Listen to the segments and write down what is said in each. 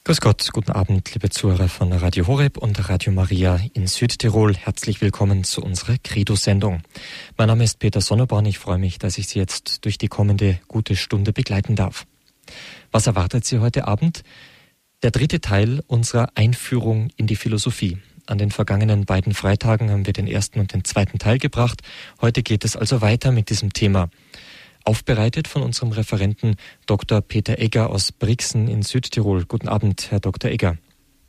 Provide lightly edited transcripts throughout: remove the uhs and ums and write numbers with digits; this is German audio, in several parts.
Grüß Gott, guten Abend, liebe Zuhörer von Radio Horeb und Radio Maria in Südtirol. Herzlich willkommen zu unserer Credo-Sendung. Mein Name ist Peter Sonneborn. Ich freue mich, dass ich Sie jetzt durch die kommende gute Stunde begleiten darf. Was erwartet Sie heute Abend? Der dritte Teil unserer Einführung in die Philosophie. An den vergangenen beiden Freitagen haben wir den ersten und den zweiten Teil gebracht. Heute geht es also weiter mit diesem Thema. Aufbereitet von unserem Referenten Dr. Peter Egger aus Brixen in Südtirol. Guten Abend, Herr Dr. Egger.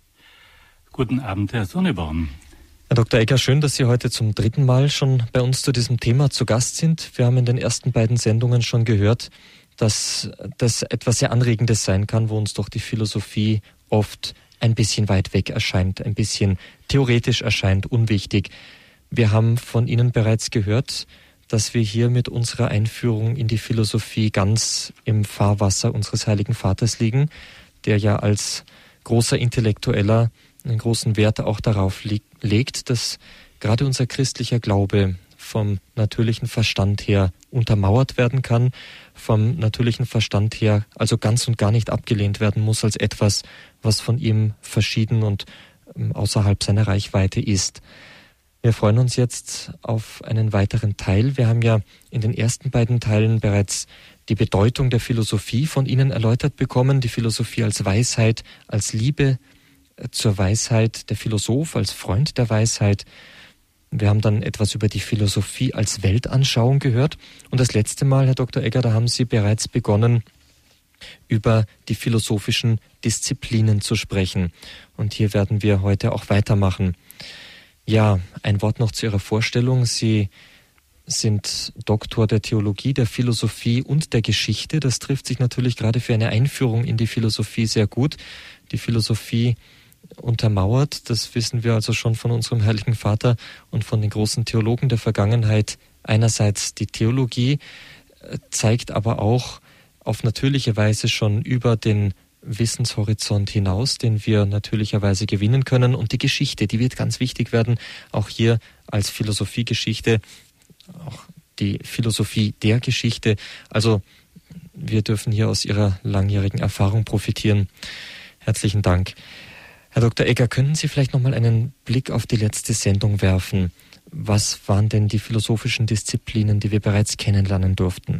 Guten Abend, Herr Sonneborn. Herr Dr. Egger, schön, dass Sie heute zum dritten Mal schon bei uns zu diesem Thema zu Gast sind. Wir haben in den ersten beiden Sendungen schon gehört, dass das etwas sehr Anregendes sein kann, wo uns doch die Philosophie oft ein bisschen weit weg erscheint, ein bisschen theoretisch erscheint, unwichtig. Wir haben von Ihnen bereits gehört, dass wir hier mit unserer Einführung in die Philosophie ganz im Fahrwasser unseres Heiligen Vaters liegen, der ja als großer Intellektueller einen großen Wert auch darauf legt, dass gerade unser christlicher Glaube vom natürlichen Verstand her untermauert werden kann, vom natürlichen Verstand her also ganz und gar nicht abgelehnt werden muss als etwas, was von ihm verschieden und außerhalb seiner Reichweite ist. Wir freuen uns jetzt auf einen weiteren Teil. Wir haben ja in den ersten beiden Teilen bereits die Bedeutung der Philosophie von Ihnen erläutert bekommen. Die Philosophie als Weisheit, als Liebe zur Weisheit, der Philosoph als Freund der Weisheit. Wir haben dann etwas über die Philosophie als Weltanschauung gehört. Und das letzte Mal, Herr Dr. Egger, da haben Sie bereits begonnen, über die philosophischen Disziplinen zu sprechen. Und hier werden wir heute auch weitermachen. Ja, ein Wort noch zu Ihrer Vorstellung. Sie sind Doktor der Theologie, der Philosophie und der Geschichte. Das trifft sich natürlich gerade für eine Einführung in die Philosophie sehr gut. Die Philosophie untermauert, das wissen wir also schon von unserem Heiligen Vater und von den großen Theologen der Vergangenheit. Einerseits die Theologie, zeigt aber auch auf natürliche Weise schon über den Wissenshorizont hinaus, den wir natürlicherweise gewinnen können. Und die Geschichte, die wird ganz wichtig werden, auch hier als Philosophiegeschichte, auch die Philosophie der Geschichte. Also wir dürfen hier aus Ihrer langjährigen Erfahrung profitieren. Herzlichen Dank. Herr Dr. Egger, könnten Sie vielleicht nochmal einen Blick auf die letzte Sendung werfen? Was waren denn die philosophischen Disziplinen, die wir bereits kennenlernen durften?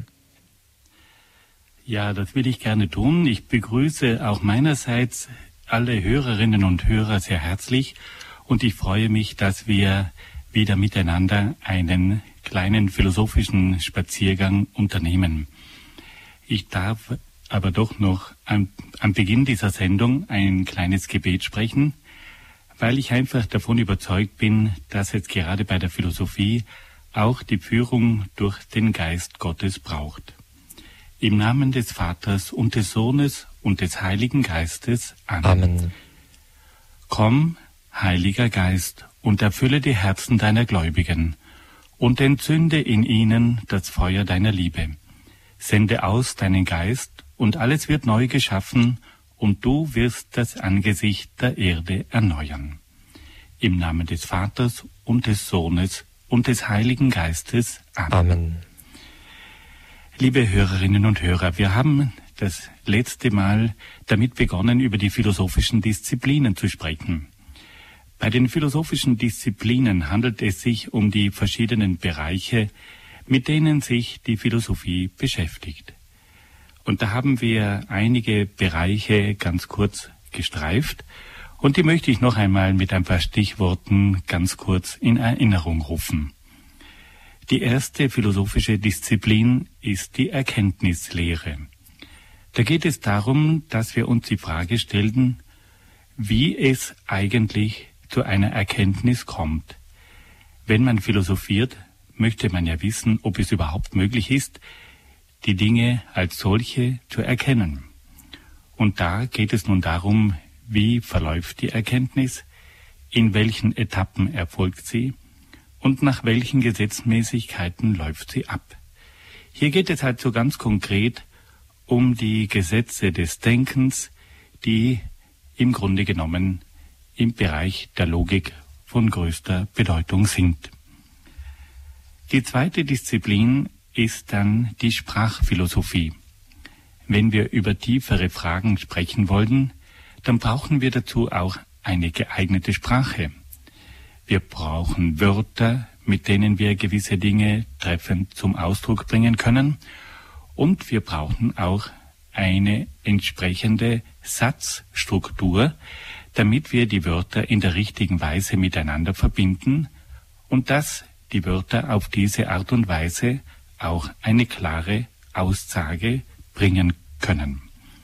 Ja, das will ich gerne tun. Ich begrüße auch meinerseits alle Hörerinnen und Hörer sehr herzlich und ich freue mich, dass wir wieder miteinander einen kleinen philosophischen Spaziergang unternehmen. Ich darf aber doch noch am Beginn dieser Sendung ein kleines Gebet sprechen, weil ich einfach davon überzeugt bin, dass es gerade bei der Philosophie auch die Führung durch den Geist Gottes braucht. Im Namen des Vaters und des Sohnes und des Heiligen Geistes. Amen. Amen. Komm, Heiliger Geist, und erfülle die Herzen deiner Gläubigen und entzünde in ihnen das Feuer deiner Liebe. Sende aus deinen Geist, und alles wird neu geschaffen, und du wirst das Angesicht der Erde erneuern. Im Namen des Vaters und des Sohnes und des Heiligen Geistes. Amen. Amen. Liebe Hörerinnen und Hörer, wir haben das letzte Mal damit begonnen, über die philosophischen Disziplinen zu sprechen. Bei den philosophischen Disziplinen handelt es sich um die verschiedenen Bereiche, mit denen sich die Philosophie beschäftigt. Und da haben wir einige Bereiche ganz kurz gestreift und die möchte ich noch einmal mit ein paar Stichworten ganz kurz in Erinnerung rufen. Die erste philosophische Disziplin ist die Erkenntnislehre. Da geht es darum, dass wir uns die Frage stellen, wie es eigentlich zu einer Erkenntnis kommt. Wenn man philosophiert, möchte man ja wissen, ob es überhaupt möglich ist, die Dinge als solche zu erkennen. Und da geht es nun darum, wie verläuft die Erkenntnis, in welchen Etappen erfolgt sie und nach welchen Gesetzmäßigkeiten läuft sie ab. Hier geht es halt so ganz konkret um die Gesetze des Denkens, die im Grunde genommen im Bereich der Logik von größter Bedeutung sind. Die zweite Disziplin ist dann die Sprachphilosophie. Wenn wir über tiefere Fragen sprechen wollen, dann brauchen wir dazu auch eine geeignete Sprache. Wir brauchen Wörter, mit denen wir gewisse Dinge treffend zum Ausdruck bringen können. Und wir brauchen auch eine entsprechende Satzstruktur, damit wir die Wörter in der richtigen Weise miteinander verbinden und dass die Wörter auf diese Art und Weise auch eine klare Aussage bringen können.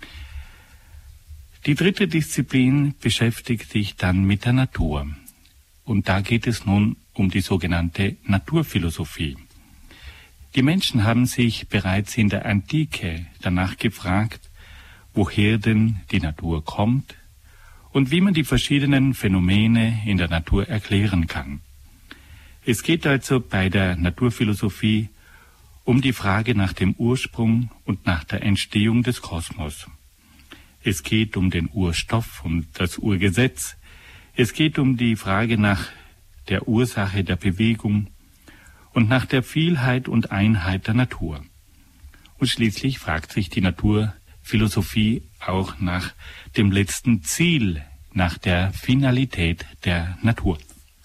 Die dritte Disziplin beschäftigt sich dann mit der Natur. Und da geht es nun um die sogenannte Naturphilosophie. Die Menschen haben sich bereits in der Antike danach gefragt, woher denn die Natur kommt und wie man die verschiedenen Phänomene in der Natur erklären kann. Es geht also bei der Naturphilosophie um die Frage nach dem Ursprung und nach der Entstehung des Kosmos. Es geht um den Urstoff und das Urgesetz. Es geht um die Frage nach der Ursache der Bewegung und nach der Vielheit und Einheit der Natur. Und schließlich fragt sich die Naturphilosophie auch nach dem letzten Ziel, nach der Finalität der Natur.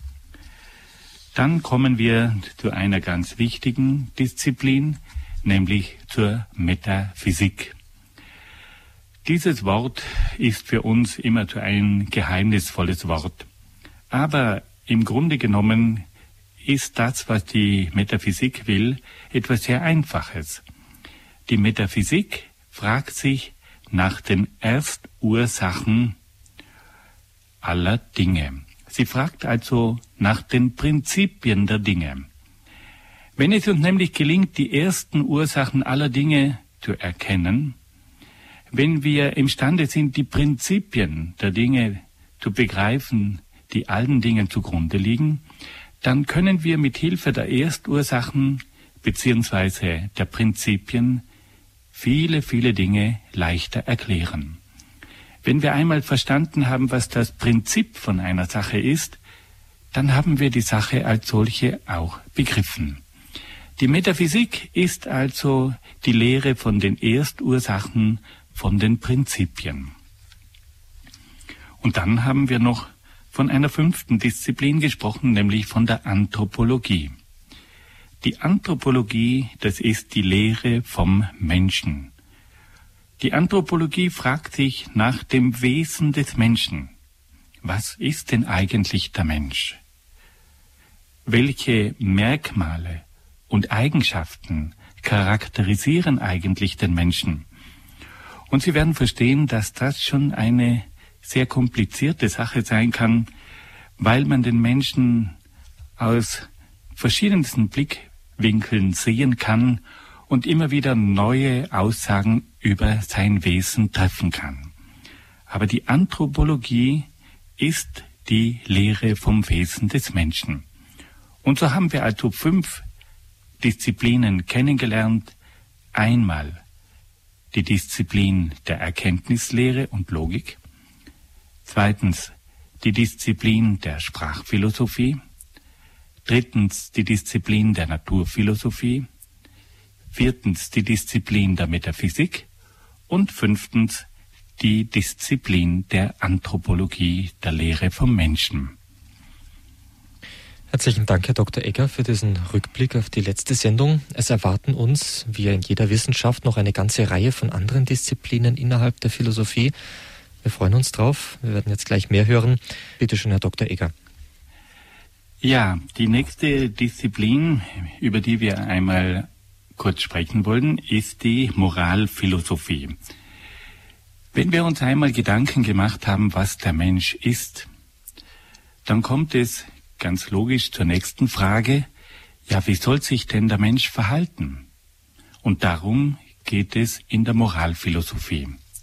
Dann kommen wir zu einer ganz wichtigen Disziplin, nämlich zur Metaphysik. Dieses Wort ist für uns immer so ein geheimnisvolles Wort. Aber im Grunde genommen ist das, was die Metaphysik will, etwas sehr Einfaches. Die Metaphysik fragt sich nach den Erstursachen aller Dinge. Sie fragt also nach den Prinzipien der Dinge. Wenn es uns nämlich gelingt, die ersten Ursachen aller Dinge zu erkennen, wenn wir imstande sind, die Prinzipien der Dinge zu begreifen, die allen Dingen zugrunde liegen, dann können wir mit Hilfe der Erstursachen bzw. der Prinzipien viele, viele Dinge leichter erklären. Wenn wir einmal verstanden haben, was das Prinzip von einer Sache ist, dann haben wir die Sache als solche auch begriffen. Die Metaphysik ist also die Lehre von den Erstursachen, von den Prinzipien. Und dann haben wir noch von einer fünften Disziplin gesprochen, nämlich von der Anthropologie. Die Anthropologie, das ist die Lehre vom Menschen. Die Anthropologie fragt sich nach dem Wesen des Menschen. Was ist denn eigentlich der Mensch? Welche Merkmale und Eigenschaften charakterisieren eigentlich den Menschen? Und Sie werden verstehen, dass das schon eine sehr komplizierte Sache sein kann, weil man den Menschen aus verschiedensten Blickwinkeln sehen kann und immer wieder neue Aussagen über sein Wesen treffen kann. Aber die Anthropologie ist die Lehre vom Wesen des Menschen. Und so haben wir also 5 Disziplinen kennengelernt. Einmal die Disziplin der Erkenntnislehre und Logik. Zweitens die Disziplin der Sprachphilosophie. Drittens die Disziplin der Naturphilosophie. Viertens die Disziplin der Metaphysik. Und 5. die Disziplin der Anthropologie, der Lehre vom Menschen. Herzlichen Dank, Herr Dr. Egger, für diesen Rückblick auf die letzte Sendung. Es erwarten uns, wie in jeder Wissenschaft, noch eine ganze Reihe von anderen Disziplinen innerhalb der Philosophie. Wir freuen uns drauf. Wir werden jetzt gleich mehr hören. Bitte schön, Herr Dr. Egger. Ja, die nächste Disziplin, über die wir einmal kurz sprechen wollen, ist die Moralphilosophie. Wenn wir uns einmal Gedanken gemacht haben, was der Mensch ist, dann kommt es ganz logisch zur nächsten Frage, ja, wie soll sich denn der Mensch verhalten? Und darum geht es in der Moralphilosophie.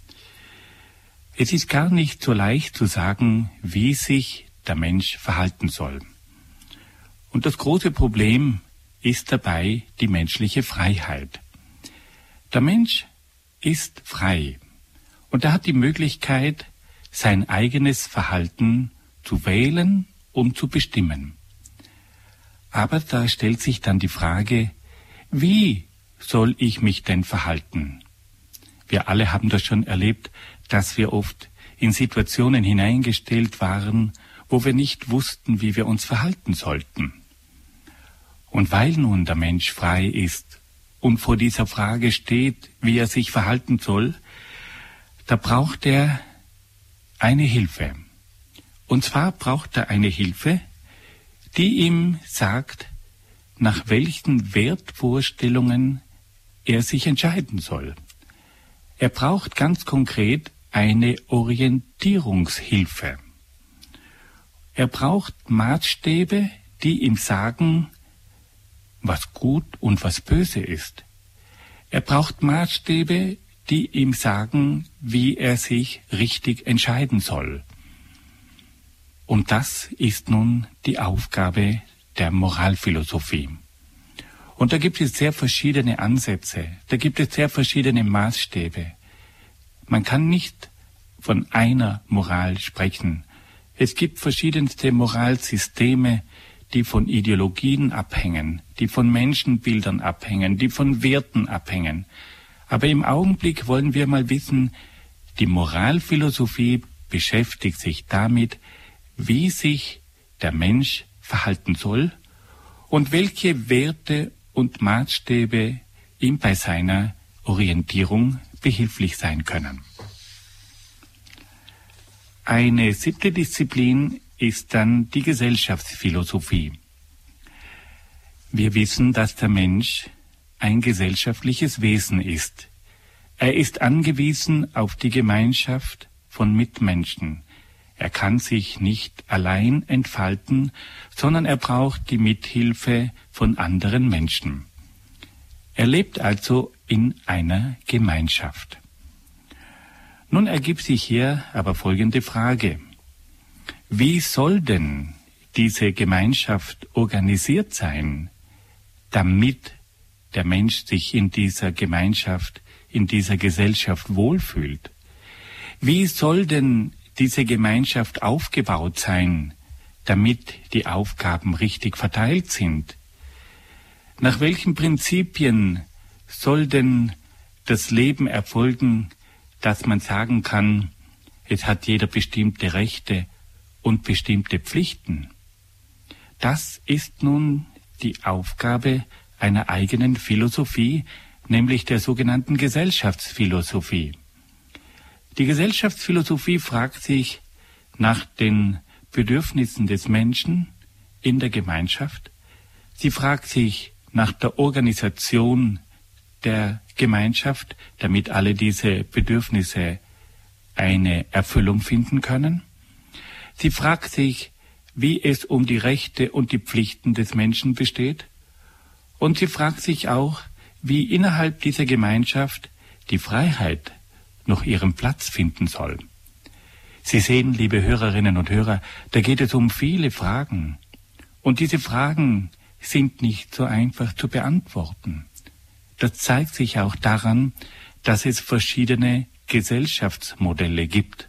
Es ist gar nicht so leicht zu sagen, wie sich der Mensch verhalten soll. Und das große Problem ist dabei die menschliche Freiheit. Der Mensch ist frei und er hat die Möglichkeit, sein eigenes Verhalten zu wählen und zu bestimmen. Aber da stellt sich dann die Frage, wie soll ich mich denn verhalten? Wir alle haben das schon erlebt, dass wir oft in Situationen hineingestellt waren, wo wir nicht wussten, wie wir uns verhalten sollten. Und weil nun der Mensch frei ist und vor dieser Frage steht, wie er sich verhalten soll, da braucht er eine Hilfe. Und zwar braucht er eine Hilfe, die ihm sagt, nach welchen Wertvorstellungen er sich entscheiden soll. Er braucht ganz konkret eine Orientierungshilfe. Er braucht Maßstäbe, die ihm sagen, was gut und was böse ist. Er braucht Maßstäbe, die ihm sagen, wie er sich richtig entscheiden soll. Und das ist nun die Aufgabe der Moralphilosophie. Und da gibt es sehr verschiedene Ansätze, da gibt es sehr verschiedene Maßstäbe. Man kann nicht von einer Moral sprechen. Es gibt verschiedenste Moralsysteme, die von Ideologien abhängen, die von Menschenbildern abhängen, die von Werten abhängen. Aber im Augenblick wollen wir mal wissen, die Moralphilosophie beschäftigt sich damit, wie sich der Mensch verhalten soll und welche Werte und Maßstäbe ihm bei seiner Orientierung behilflich sein können. Eine 7. Disziplin ist dann die Gesellschaftsphilosophie. Wir wissen, dass der Mensch ein gesellschaftliches Wesen ist. Er ist angewiesen auf die Gemeinschaft von Mitmenschen. Er kann sich nicht allein entfalten, sondern er braucht die Mithilfe von anderen Menschen. Er lebt also in einer Gemeinschaft. Nun ergibt sich hier aber folgende Frage. Wie soll denn diese Gemeinschaft organisiert sein, damit der Mensch sich in dieser Gemeinschaft, in dieser Gesellschaft wohlfühlt? Wie soll denn diese Gemeinschaft aufgebaut sein, damit die Aufgaben richtig verteilt sind? Nach welchen Prinzipien soll denn das Leben erfolgen, dass man sagen kann, es hat jeder bestimmte Rechte und bestimmte Pflichten? Das ist nun die Aufgabe einer eigenen Philosophie, nämlich der sogenannten Gesellschaftsphilosophie. Die Gesellschaftsphilosophie fragt sich nach den Bedürfnissen des Menschen in der Gemeinschaft. Sie fragt sich nach der Organisation der Gemeinschaft, damit alle diese Bedürfnisse eine Erfüllung finden können. Sie fragt sich, wie es um die Rechte und die Pflichten des Menschen besteht. Und sie fragt sich auch, wie innerhalb dieser Gemeinschaft die Freiheit noch ihren Platz finden soll. Sie sehen, liebe Hörerinnen und Hörer, da geht es um viele Fragen. Und diese Fragen sind nicht so einfach zu beantworten. Das zeigt sich auch daran, dass es verschiedene Gesellschaftsmodelle gibt.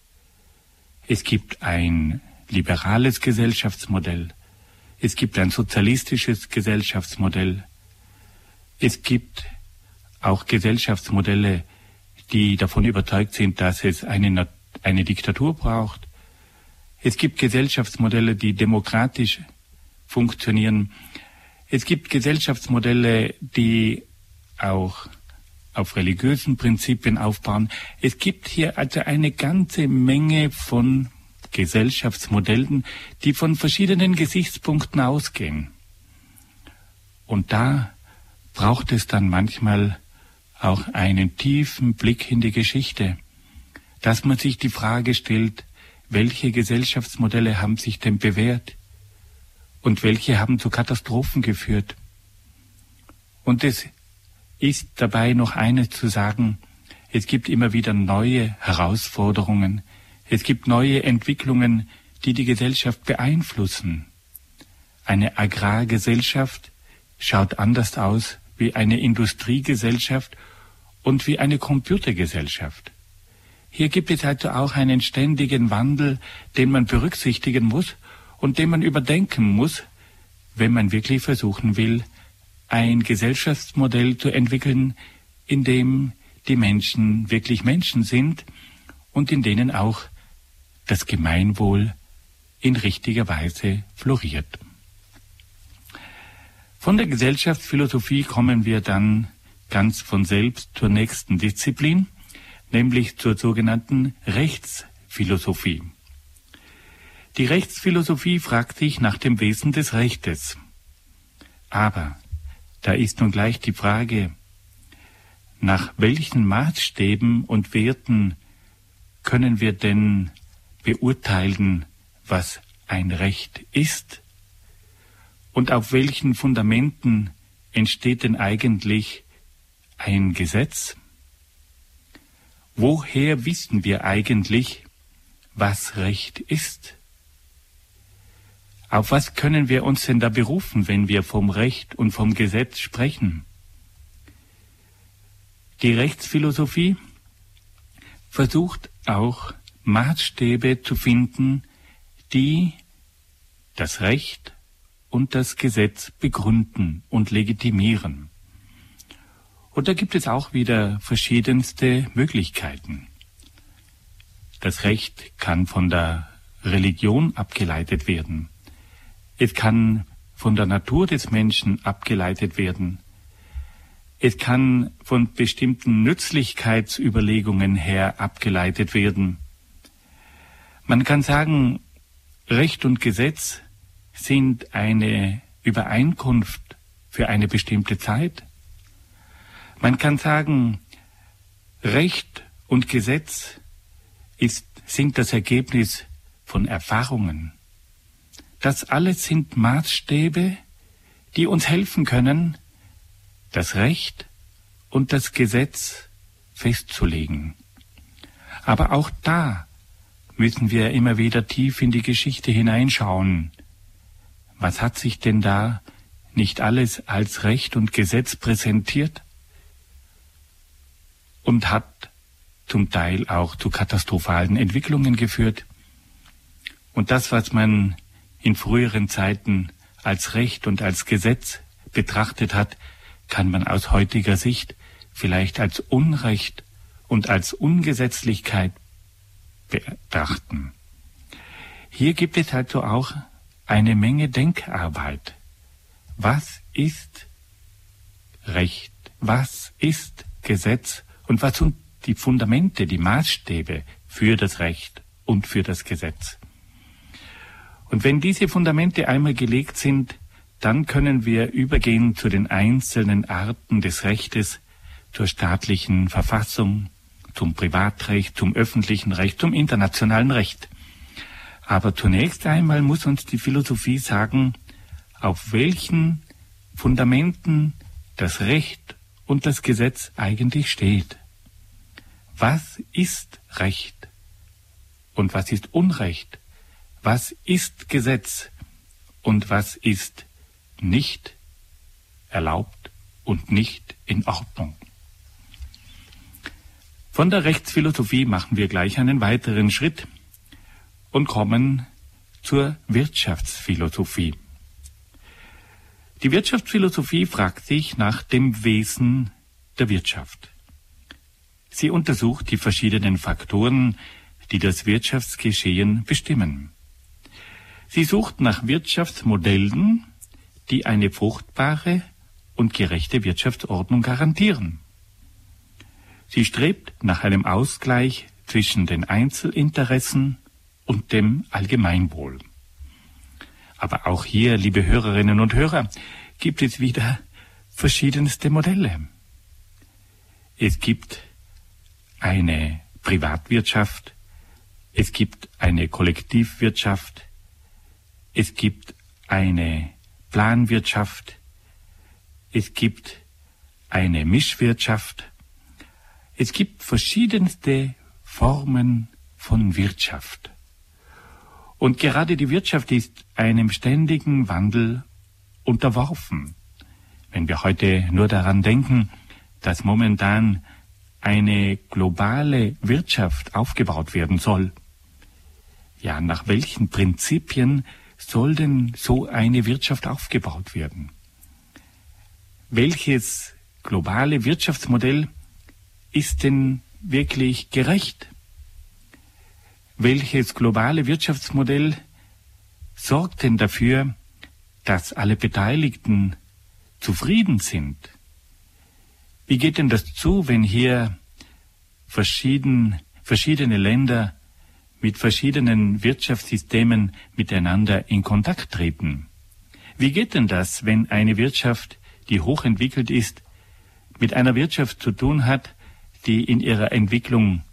Es gibt ein liberales Gesellschaftsmodell, es gibt ein sozialistisches Gesellschaftsmodell, es gibt auch Gesellschaftsmodelle, die davon überzeugt sind, dass es eine Diktatur braucht. Es gibt Gesellschaftsmodelle, die demokratisch funktionieren. Es gibt Gesellschaftsmodelle, die auch auf religiösen Prinzipien aufbauen. Es gibt hier also eine ganze Menge von Gesellschaftsmodellen, die von verschiedenen Gesichtspunkten ausgehen. Und da braucht es dann manchmal auch einen tiefen Blick in die Geschichte, dass man sich die Frage stellt, welche Gesellschaftsmodelle haben sich denn bewährt und welche haben zu Katastrophen geführt. Und es ist dabei noch eines zu sagen, es gibt immer wieder neue Herausforderungen, es gibt neue Entwicklungen, die die Gesellschaft beeinflussen. Eine Agrargesellschaft schaut anders aus wie eine Industriegesellschaft und wie eine Computergesellschaft. Hier gibt es also auch einen ständigen Wandel, den man berücksichtigen muss und den man überdenken muss, wenn man wirklich versuchen will, ein Gesellschaftsmodell zu entwickeln, in dem die Menschen wirklich Menschen sind und in denen auch das Gemeinwohl in richtiger Weise floriert. Von der Gesellschaftsphilosophie kommen wir dann ganz von selbst zur nächsten Disziplin, nämlich zur sogenannten Rechtsphilosophie. Die Rechtsphilosophie fragt sich nach dem Wesen des Rechtes. Aber da ist nun gleich die Frage, nach welchen Maßstäben und Werten können wir denn beurteilen, was ein Recht ist? Und auf welchen Fundamenten entsteht denn eigentlich ein Gesetz? Woher wissen wir eigentlich, was Recht ist? Auf was können wir uns denn da berufen, wenn wir vom Recht und vom Gesetz sprechen? Die Rechtsphilosophie versucht auch Maßstäbe zu finden, die das Recht und das Gesetz begründen und legitimieren. Und da gibt es auch wieder verschiedenste Möglichkeiten. Das Recht kann von der Religion abgeleitet werden. Es kann von der Natur des Menschen abgeleitet werden. Es kann von bestimmten Nützlichkeitsüberlegungen her abgeleitet werden. Man kann sagen, Recht und Gesetz sind eine Übereinkunft für eine bestimmte Zeit. Man kann sagen, Recht und Gesetz sind das Ergebnis von Erfahrungen. Das alles sind Maßstäbe, die uns helfen können, das Recht und das Gesetz festzulegen. Aber auch da müssen wir immer wieder tief in die Geschichte hineinschauen. Was hat sich denn da nicht alles als Recht und Gesetz präsentiert und hat zum Teil auch zu katastrophalen Entwicklungen geführt? Und das, was man in früheren Zeiten als Recht und als Gesetz betrachtet hat, kann man aus heutiger Sicht vielleicht als Unrecht und als Ungesetzlichkeit betrachten. Hier gibt es also auch eine Menge Denkarbeit. Was ist Recht? Was ist Gesetz? Und was sind die Fundamente, die Maßstäbe für das Recht und für das Gesetz? Und wenn diese Fundamente einmal gelegt sind, dann können wir übergehen zu den einzelnen Arten des Rechtes, zur staatlichen Verfassung, zum Privatrecht, zum öffentlichen Recht, zum internationalen Recht. Aber zunächst einmal muss uns die Philosophie sagen, auf welchen Fundamenten das Recht und das Gesetz eigentlich steht. Was ist Recht und was ist Unrecht? Was ist Gesetz und was ist nicht erlaubt und nicht in Ordnung? Von der Rechtsphilosophie machen wir gleich einen weiteren Schritt und kommen zur Wirtschaftsphilosophie. Die Wirtschaftsphilosophie fragt sich nach dem Wesen der Wirtschaft. Sie untersucht die verschiedenen Faktoren, die das Wirtschaftsgeschehen bestimmen. Sie sucht nach Wirtschaftsmodellen, die eine fruchtbare und gerechte Wirtschaftsordnung garantieren. Sie strebt nach einem Ausgleich zwischen den Einzelinteressen und dem Allgemeinwohl. Aber auch hier, liebe Hörerinnen und Hörer, gibt es wieder verschiedenste Modelle. Es gibt eine Privatwirtschaft, es gibt eine Kollektivwirtschaft, es gibt eine Planwirtschaft, es gibt eine Mischwirtschaft, es gibt verschiedenste Formen von Wirtschaft. Und gerade die Wirtschaft ist einem ständigen Wandel unterworfen. Wenn wir heute nur daran denken, dass momentan eine globale Wirtschaft aufgebaut werden soll. Ja, nach welchen Prinzipien soll denn so eine Wirtschaft aufgebaut werden? Welches globale Wirtschaftsmodell ist denn wirklich gerecht? Welches globale Wirtschaftsmodell sorgt denn dafür, dass alle Beteiligten zufrieden sind? Wie geht denn das zu, wenn hier verschiedene Länder mit verschiedenen Wirtschaftssystemen miteinander in Kontakt treten? Wie geht denn das, wenn eine Wirtschaft, die hochentwickelt ist, mit einer Wirtschaft zu tun hat, die in ihrer Entwicklung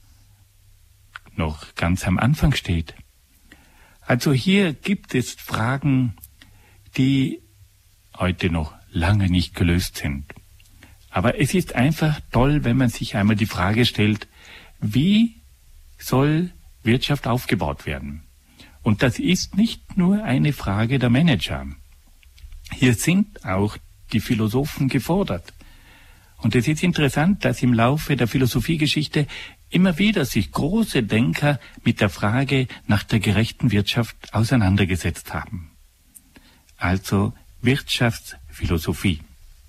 noch ganz am Anfang steht? Also hier gibt es Fragen, die heute noch lange nicht gelöst sind. Aber es ist einfach toll, wenn man sich einmal die Frage stellt, wie soll Wirtschaft aufgebaut werden? Und das ist nicht nur eine Frage der Manager. Hier sind auch die Philosophen gefordert. Und es ist interessant, dass im Laufe der Philosophiegeschichte immer wieder sich große Denker mit der Frage nach der gerechten Wirtschaft auseinandergesetzt haben. Also Wirtschaftsphilosophie.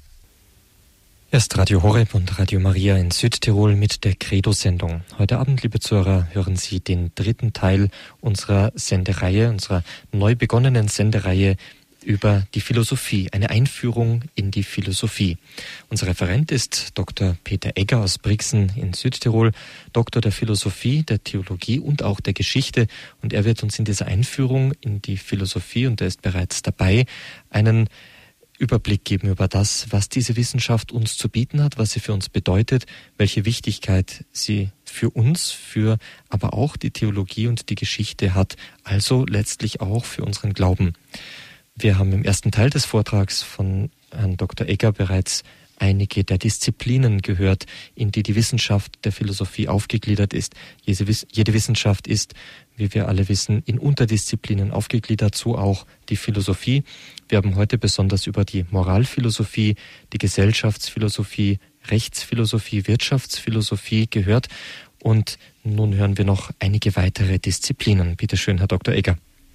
Erst Radio Horeb und Radio Maria in Südtirol mit der Credo-Sendung. Heute Abend, liebe Zuhörer, hören Sie den dritten Teil unserer Sendereihe, unserer neu begonnenen Sendereihe über die Philosophie, eine Einführung in die Philosophie. Unser Referent ist Dr. Peter Egger aus Brixen in Südtirol, Doktor der Philosophie, der Theologie und auch der Geschichte. Und er wird uns in dieser Einführung in die Philosophie, und er ist bereits dabei, einen Überblick geben über das, was diese Wissenschaft uns zu bieten hat, was sie für uns bedeutet, welche Wichtigkeit sie für uns, für aber auch die Theologie und die Geschichte hat, also letztlich auch für unseren Glauben. Wir haben im ersten Teil des Vortrags von Herrn Dr. Egger bereits einige der Disziplinen gehört, in die die Wissenschaft der Philosophie aufgegliedert ist. Jede Wissenschaft ist, wie wir alle wissen, in Unterdisziplinen aufgegliedert, so auch die Philosophie. Wir haben heute besonders über die Moralphilosophie, die Gesellschaftsphilosophie, Rechtsphilosophie, Wirtschaftsphilosophie gehört. Und nun hören wir noch einige weitere Disziplinen. Bitte schön, Herr Dr. Egger.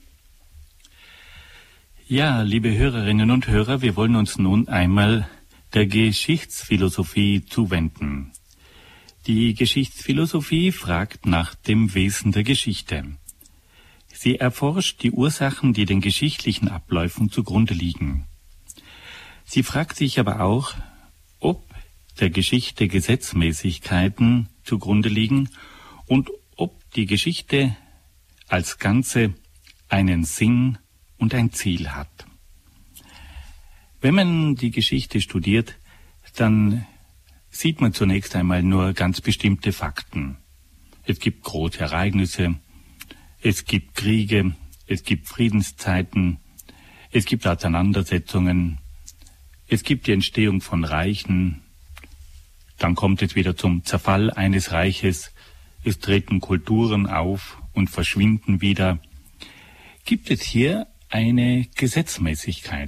Ja, liebe Hörerinnen und Hörer, wir wollen uns nun einmal der Geschichtsphilosophie zuwenden. Die Geschichtsphilosophie fragt nach dem Wesen der Geschichte. Sie erforscht die Ursachen, die den geschichtlichen Abläufen zugrunde liegen. Sie fragt sich aber auch, ob der Geschichte Gesetzmäßigkeiten zugrunde liegen und ob die Geschichte als Ganze einen Sinn und ein Ziel hat. Wenn man die Geschichte studiert, dann sieht man zunächst einmal nur ganz bestimmte Fakten. Es gibt große Ereignisse, es gibt Kriege, es gibt Friedenszeiten, es gibt Auseinandersetzungen, es gibt die Entstehung von Reichen, dann kommt es wieder zum Zerfall eines Reiches, es treten Kulturen auf und verschwinden wieder. Gibt es hier eine Gesetzmäßigkeit?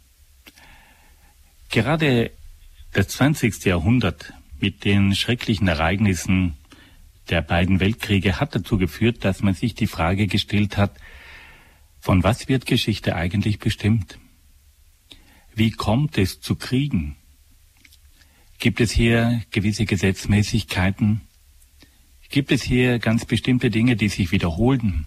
Gerade das 20. Jahrhundert mit den schrecklichen Ereignissen der beiden Weltkriege hat dazu geführt, dass man sich die Frage gestellt hat, von was wird Geschichte eigentlich bestimmt? Wie kommt es zu Kriegen? Gibt es hier gewisse Gesetzmäßigkeiten? Gibt es hier ganz bestimmte Dinge, die sich wiederholen?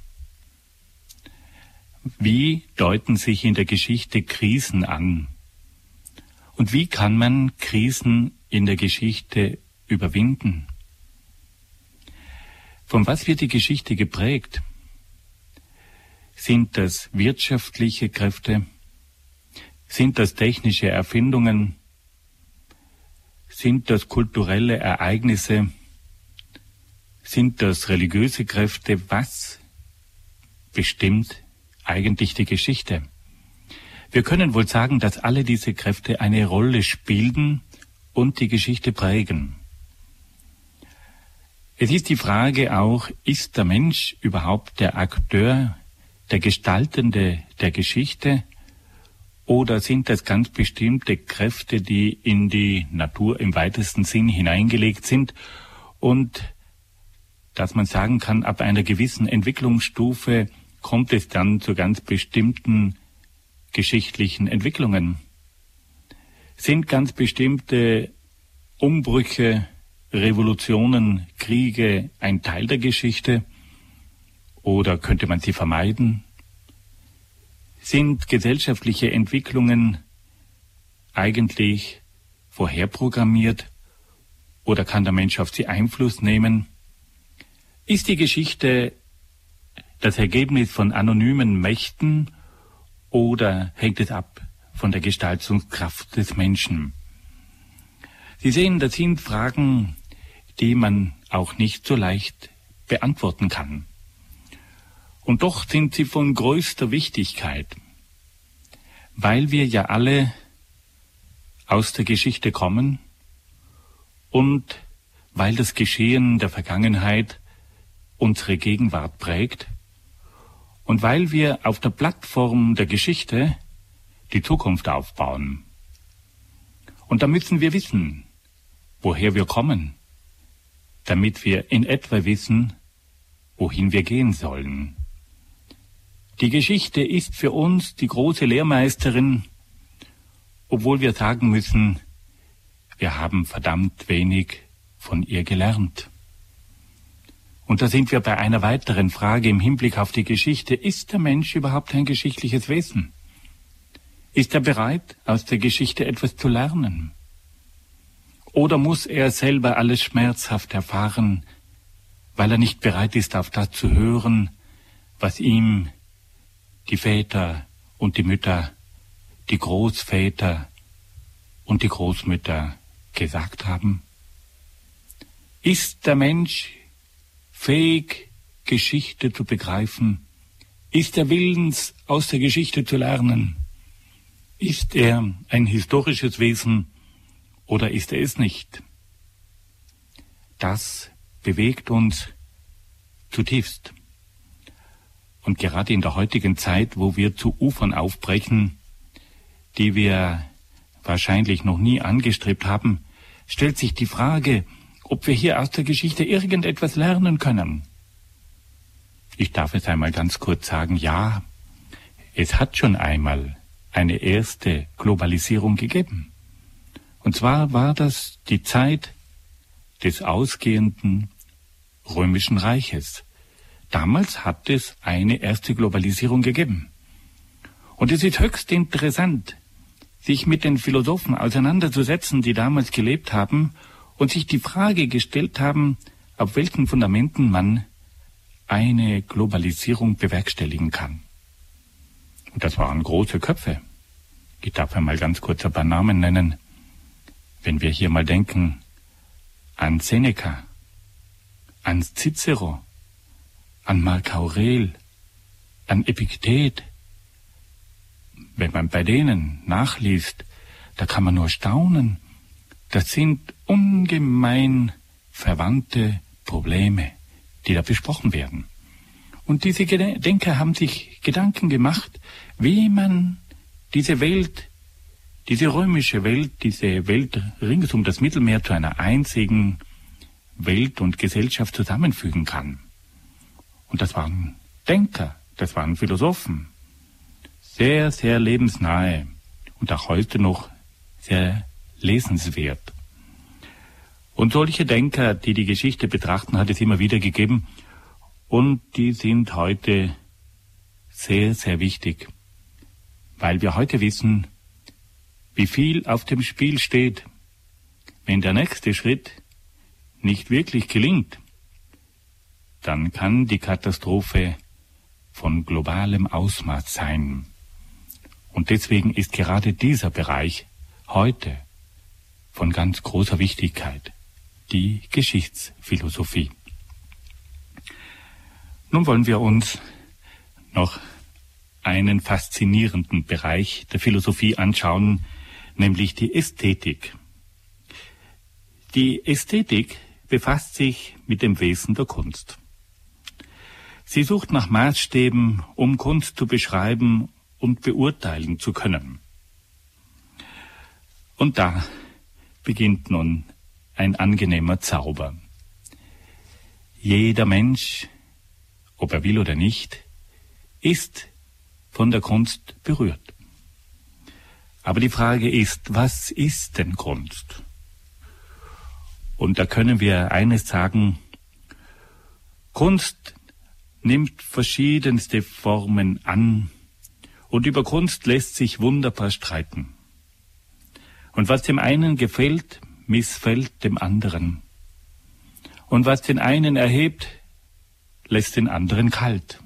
Wie deuten sich in der Geschichte Krisen an? Und wie kann man Krisen in der Geschichte überwinden? Von was wird die Geschichte geprägt? Sind das wirtschaftliche Kräfte? Sind das technische Erfindungen? Sind das kulturelle Ereignisse? Sind das religiöse Kräfte? Was bestimmt eigentlich die Geschichte? Wir können wohl sagen, dass alle diese Kräfte eine Rolle spielen und die Geschichte prägen. Es ist die Frage auch, ist der Mensch überhaupt der Akteur, der Gestaltende der Geschichte, oder sind das ganz bestimmte Kräfte, die in die Natur im weitesten Sinn hineingelegt sind und dass man sagen kann, ab einer gewissen Entwicklungsstufe kommt es dann zu ganz bestimmten geschichtlichen Entwicklungen? Sind ganz bestimmte Umbrüche, Revolutionen, Kriege ein Teil der Geschichte? Oder könnte man sie vermeiden? Sind gesellschaftliche Entwicklungen eigentlich vorherprogrammiert oder kann der Mensch auf sie Einfluss nehmen? Ist die Geschichte das Ergebnis von anonymen Mächten oder hängt es ab von der Gestaltungskraft des Menschen? Sie sehen, das sind Fragen, die man auch nicht so leicht beantworten kann. Und doch sind sie von größter Wichtigkeit, weil wir ja alle aus der Geschichte kommen und weil das Geschehen der Vergangenheit unsere Gegenwart prägt und weil wir auf der Plattform der Geschichte die Zukunft aufbauen. Und da müssen wir wissen, woher wir kommen, damit wir in etwa wissen, wohin wir gehen sollen. Die Geschichte ist für uns die große Lehrmeisterin, obwohl wir sagen müssen, wir haben verdammt wenig von ihr gelernt. Und da sind wir bei einer weiteren Frage im Hinblick auf die Geschichte. Ist der Mensch überhaupt ein geschichtliches Wesen? Ist er bereit, aus der Geschichte etwas zu lernen? Oder muss er selber alles schmerzhaft erfahren, weil er nicht bereit ist, auf das zu hören, was ihm die Väter und die Mütter, die Großväter und die Großmütter gesagt haben? Ist der Mensch fähig, Geschichte zu begreifen? Ist er willens, aus der Geschichte zu lernen? Ist er ein historisches Wesen oder ist er es nicht? Das bewegt uns zutiefst. Und gerade in der heutigen Zeit, wo wir zu Ufern aufbrechen, die wir wahrscheinlich noch nie angestrebt haben, stellt sich die Frage, ob wir hier aus der Geschichte irgendetwas lernen können. Ich darf es einmal ganz kurz sagen, ja, es hat schon einmal eine erste Globalisierung gegeben. Und zwar war das die Zeit des ausgehenden Römischen Reiches. Damals hat es eine erste Globalisierung gegeben. Und es ist höchst interessant, sich mit den Philosophen auseinanderzusetzen, die damals gelebt haben und sich die Frage gestellt haben, auf welchen Fundamenten man eine Globalisierung bewerkstelligen kann. Und das waren große Köpfe. Ich darf einmal ganz kurz ein paar Namen nennen. Wenn wir hier mal denken an Seneca, an Cicero, an Marc Aurel, an Epiktet. Wenn man bei denen nachliest, da kann man nur staunen. Das sind ungemein verwandte Probleme, die da besprochen werden. Und diese Denker haben sich Gedanken gemacht, wie man diese Welt, diese römische Welt, diese Welt rings um das Mittelmeer zu einer einzigen Welt und Gesellschaft zusammenfügen kann. Und das waren Denker, das waren Philosophen, sehr, sehr lebensnahe und auch heute noch sehr lesenswert. Und solche Denker, die die Geschichte betrachten, hat es immer wieder gegeben und die sind heute sehr, sehr wichtig, weil wir heute wissen, wie viel auf dem Spiel steht. Wenn der nächste Schritt nicht wirklich gelingt, dann kann die Katastrophe von globalem Ausmaß sein. Und deswegen ist gerade dieser Bereich heute von ganz großer Wichtigkeit, die Geschichtsphilosophie. Nun wollen wir uns noch einen faszinierenden Bereich der Philosophie anschauen, nämlich die Ästhetik. Die Ästhetik befasst sich mit dem Wesen der Kunst. Sie sucht nach Maßstäben, um Kunst zu beschreiben und beurteilen zu können. Und da beginnt nun ein angenehmer Zauber. Jeder Mensch, ob er will oder nicht, ist von der Kunst berührt. Aber die Frage ist, was ist denn Kunst? Und da können wir eines sagen, Kunst nimmt verschiedenste Formen an und über Kunst lässt sich wunderbar streiten. Und was dem einen gefällt, missfällt dem anderen. Und was den einen erhebt, lässt den anderen kalt.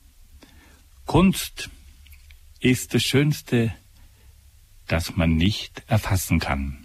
Kunst ist das Schönste, das man nicht erfassen kann.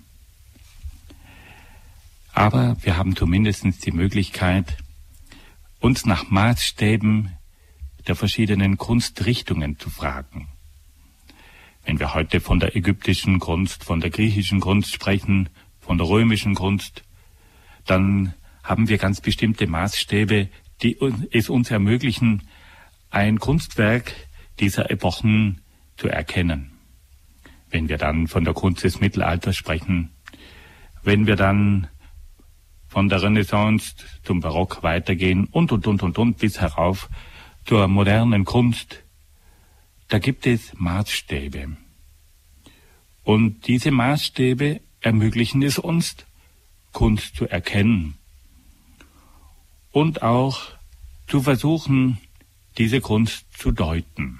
Aber wir haben zumindest die Möglichkeit, uns nach Maßstäben der verschiedenen Kunstrichtungen zu fragen. Wenn wir heute von der ägyptischen Kunst, von der griechischen Kunst sprechen, von der römischen Kunst, dann haben wir ganz bestimmte Maßstäbe, die es uns ermöglichen, ein Kunstwerk dieser Epochen zu erkennen. Wenn wir dann von der Kunst des Mittelalters sprechen, wenn wir dann von der Renaissance zum Barock weitergehen und bis herauf zur modernen Kunst, da gibt es Maßstäbe. Und diese Maßstäbe ermöglichen es uns, Kunst zu erkennen und auch zu versuchen, diese Kunst zu deuten.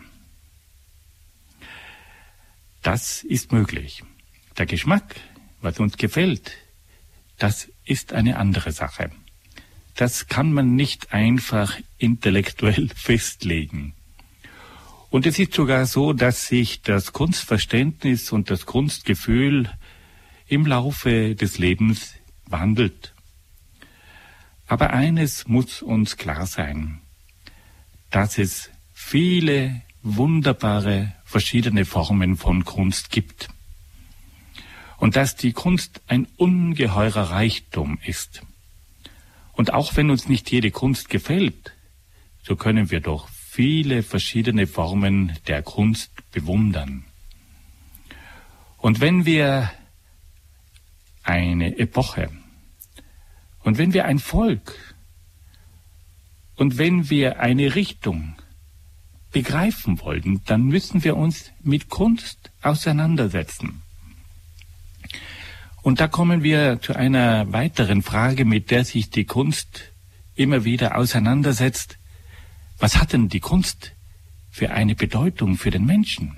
Das ist möglich. Der Geschmack, was uns gefällt, das ist eine andere Sache. Das kann man nicht einfach intellektuell festlegen. Und es ist sogar so, dass sich das Kunstverständnis und das Kunstgefühl im Laufe des Lebens wandelt. Aber eines muss uns klar sein, dass es viele wunderbare verschiedene Formen von Kunst gibt. Und dass die Kunst ein ungeheurer Reichtum ist. Und auch wenn uns nicht jede Kunst gefällt, so können wir doch viele verschiedene Formen der Kunst bewundern. Und wenn wir eine Epoche und wenn wir ein Volk und wenn wir eine Richtung begreifen wollen, dann müssen wir uns mit Kunst auseinandersetzen. Und da kommen wir zu einer weiteren Frage, mit der sich die Kunst immer wieder auseinandersetzt. Was hat denn die Kunst für eine Bedeutung für den Menschen?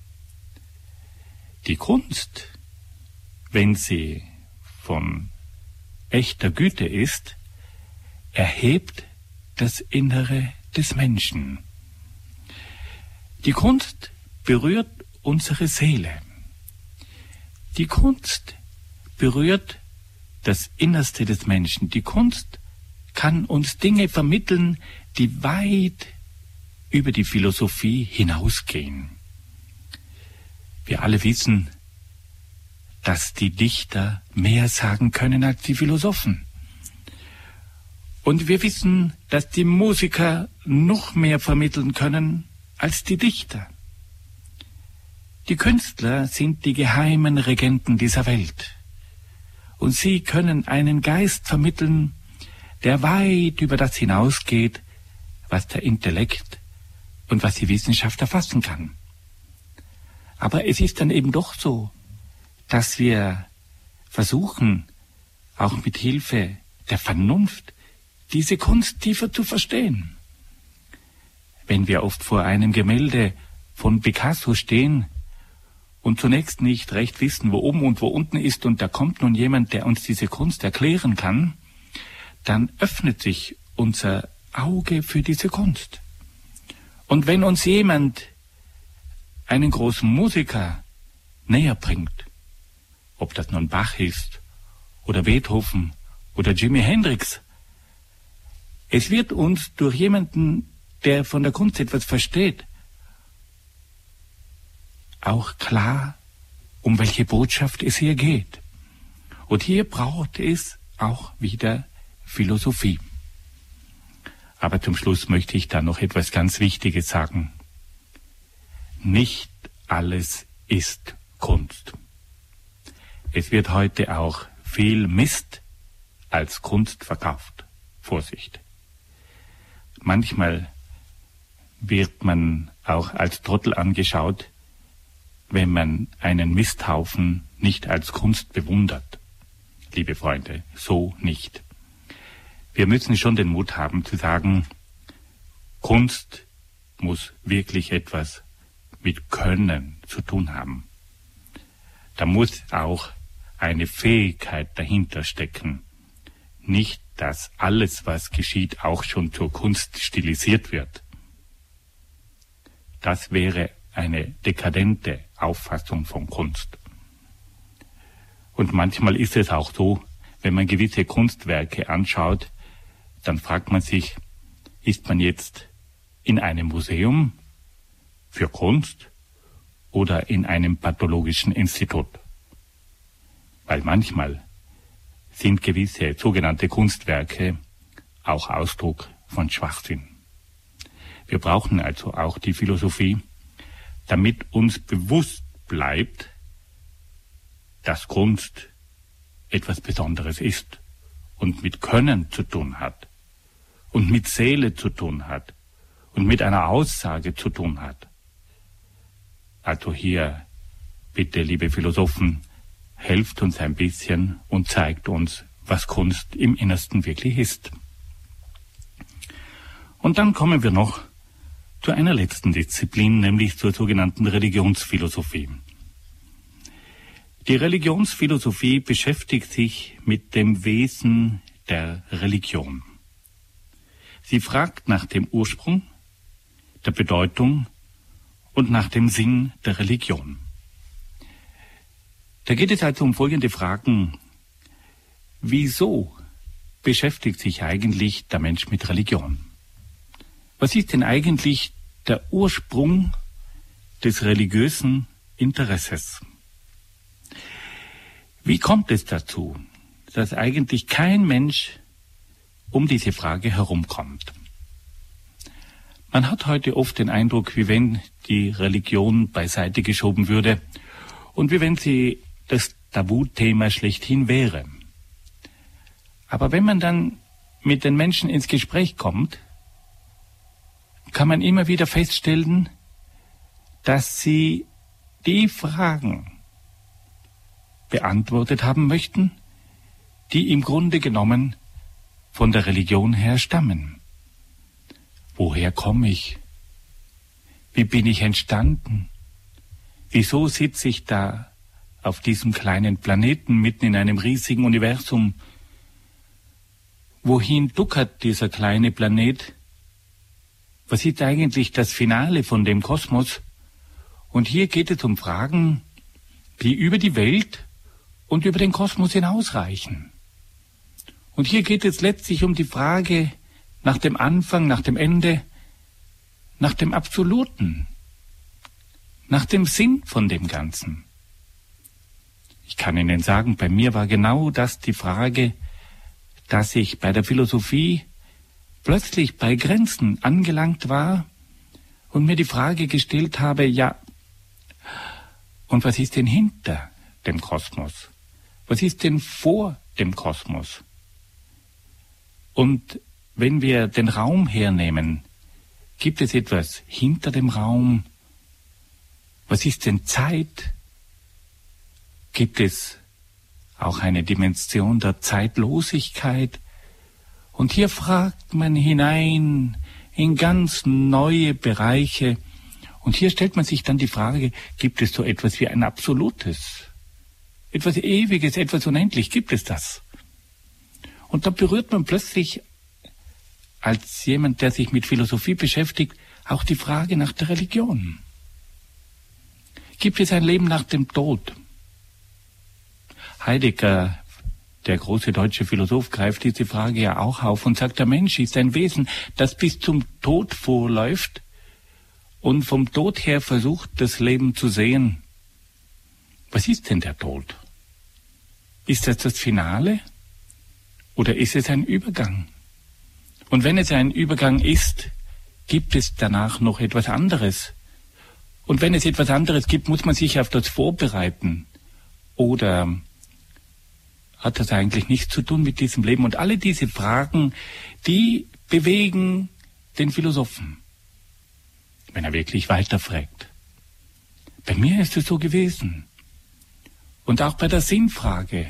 Die Kunst, wenn sie von echter Güte ist, erhebt das Innere des Menschen. Die Kunst berührt unsere Seele. Die Kunst berührt das Innerste des Menschen. Die Kunst kann uns Dinge vermitteln, die weit über die Philosophie hinausgehen. Wir alle wissen, dass die Dichter mehr sagen können als die Philosophen. Und wir wissen, dass die Musiker noch mehr vermitteln können als die Dichter. Die Künstler sind die geheimen Regenten dieser Welt. Und sie können einen Geist vermitteln, der weit über das hinausgeht, was der Intellekt und was die Wissenschaft erfassen kann. Aber es ist dann eben doch so, dass wir versuchen, auch mit Hilfe der Vernunft, diese Kunst tiefer zu verstehen. Wenn wir oft vor einem Gemälde von Picasso stehen und zunächst nicht recht wissen, wo oben und wo unten ist, und da kommt nun jemand, der uns diese Kunst erklären kann, dann öffnet sich unser Auge für diese Kunst. Und wenn uns jemand einen großen Musiker näher bringt, ob das nun Bach ist oder Beethoven oder Jimi Hendrix, es wird uns durch jemanden, der von der Kunst etwas versteht, auch klar, um welche Botschaft es hier geht. Und hier braucht es auch wieder Philosophie. Aber zum Schluss möchte ich da noch etwas ganz Wichtiges sagen. Nicht alles ist Kunst. Es wird heute auch viel Mist als Kunst verkauft. Vorsicht. Manchmal wird man auch als Trottel angeschaut, wenn man einen Misthaufen nicht als Kunst bewundert. Liebe Freunde, so nicht. Wir müssen schon den Mut haben zu sagen, Kunst muss wirklich etwas mit Können zu tun haben. Da muss auch eine Fähigkeit dahinter stecken. Nicht, dass alles, was geschieht, auch schon zur Kunst stilisiert wird. Das wäre eine dekadente Auffassung von Kunst. Und manchmal ist es auch so, wenn man gewisse Kunstwerke anschaut, dann fragt man sich, ist man jetzt in einem Museum für Kunst oder in einem pathologischen Institut? Weil manchmal sind gewisse sogenannte Kunstwerke auch Ausdruck von Schwachsinn. Wir brauchen also auch die Philosophie, damit uns bewusst bleibt, dass Kunst etwas Besonderes ist und mit Können zu tun hat und mit Seele zu tun hat und mit einer Aussage zu tun hat. Also hier bitte, liebe Philosophen, helft uns ein bisschen und zeigt uns, was Kunst im Innersten wirklich ist. Und dann kommen wir noch zu einer letzten Disziplin, nämlich zur sogenannten Religionsphilosophie. Die Religionsphilosophie beschäftigt sich mit dem Wesen der Religion. Sie fragt nach dem Ursprung, der Bedeutung und nach dem Sinn der Religion. Da geht es also um folgende Fragen. Wieso beschäftigt sich eigentlich der Mensch mit Religion? Was ist denn eigentlich der Ursprung des religiösen Interesses? Wie kommt es dazu, dass eigentlich kein Mensch um diese Frage herumkommt? Man hat heute oft den Eindruck, wie wenn die Religion beiseite geschoben würde und wie wenn sie das Tabuthema schlechthin wäre. Aber wenn man dann mit den Menschen ins Gespräch kommt, kann man immer wieder feststellen, dass sie die Fragen beantwortet haben möchten, die im Grunde genommen von der Religion her stammen. Woher komme ich? Wie bin ich entstanden? Wieso sitze ich da auf diesem kleinen Planeten mitten in einem riesigen Universum? Wohin duckert dieser kleine Planet? Was ist eigentlich das Finale von dem Kosmos? Und hier geht es um Fragen, die über die Welt und über den Kosmos hinausreichen. Und hier geht es letztlich um die Frage nach dem Anfang, nach dem Ende, nach dem Absoluten, nach dem Sinn von dem Ganzen. Ich kann Ihnen sagen, bei mir war genau das die Frage, dass ich bei der Philosophie plötzlich bei Grenzen angelangt war und mir die Frage gestellt habe, ja, und was ist denn hinter dem Kosmos? Was ist denn vor dem Kosmos? Und wenn wir den Raum hernehmen, gibt es etwas hinter dem Raum? Was ist denn Zeit? Gibt es auch eine Dimension der Zeitlosigkeit? Und hier fragt man hinein in ganz neue Bereiche. Und hier stellt man sich dann die Frage, gibt es so etwas wie ein Absolutes? Etwas Ewiges, etwas Unendlich, gibt es das? Und da berührt man plötzlich, als jemand, der sich mit Philosophie beschäftigt, auch die Frage nach der Religion. Gibt es ein Leben nach dem Tod? Heidegger, der große deutsche Philosoph, greift diese Frage ja auch auf und sagt, der Mensch ist ein Wesen, das bis zum Tod vorläuft und vom Tod her versucht, das Leben zu sehen. Was ist denn der Tod? Ist das Finale oder ist es ein Übergang? Und wenn es ein Übergang ist, gibt es danach noch etwas anderes? Und wenn es etwas anderes gibt, muss man sich auf das vorbereiten. Oder hat das eigentlich nichts zu tun mit diesem Leben? Und alle diese Fragen, die bewegen den Philosophen, wenn er wirklich weiterfragt. Bei mir ist es so gewesen. Und auch bei der Sinnfrage.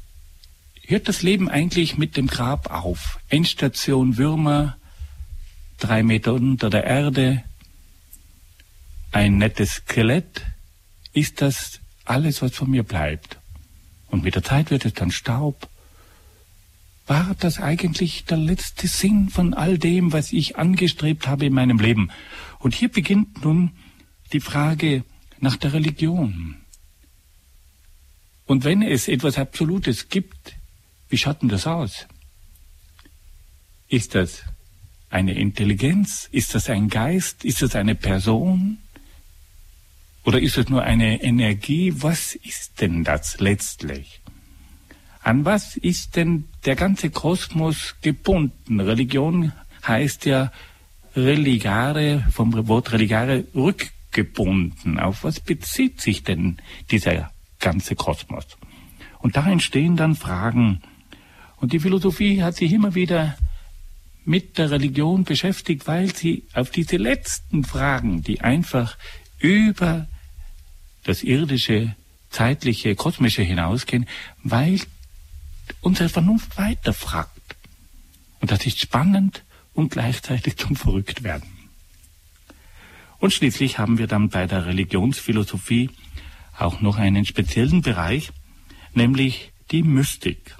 Hört das Leben eigentlich mit dem Grab auf? Endstation Würmer, 3 Meter unter der Erde, ein nettes Skelett, ist das alles, was von mir bleibt. Und mit der Zeit wird es dann Staub. War das eigentlich der letzte Sinn von all dem, was ich angestrebt habe in meinem Leben? Und hier beginnt nun die Frage nach der Religion. Und wenn es etwas Absolutes gibt, wie schaut denn das aus? Ist das eine Intelligenz? Ist das ein Geist? Ist das eine Person? Oder ist es nur eine Energie? Was ist denn das letztlich? An was ist denn der ganze Kosmos gebunden? Religion heißt ja religare, vom Wort religare, rückgebunden. Auf was bezieht sich denn dieser ganze Kosmos? Und da entstehen dann Fragen. Und die Philosophie hat sich immer wieder mit der Religion beschäftigt, weil sie auf diese letzten Fragen, die einfach über das irdische, zeitliche, kosmische hinausgehen, weil unsere Vernunft weiterfragt. Und das ist spannend und gleichzeitig zum Verrücktwerden. Und schließlich haben wir dann bei der Religionsphilosophie auch noch einen speziellen Bereich, nämlich die Mystik.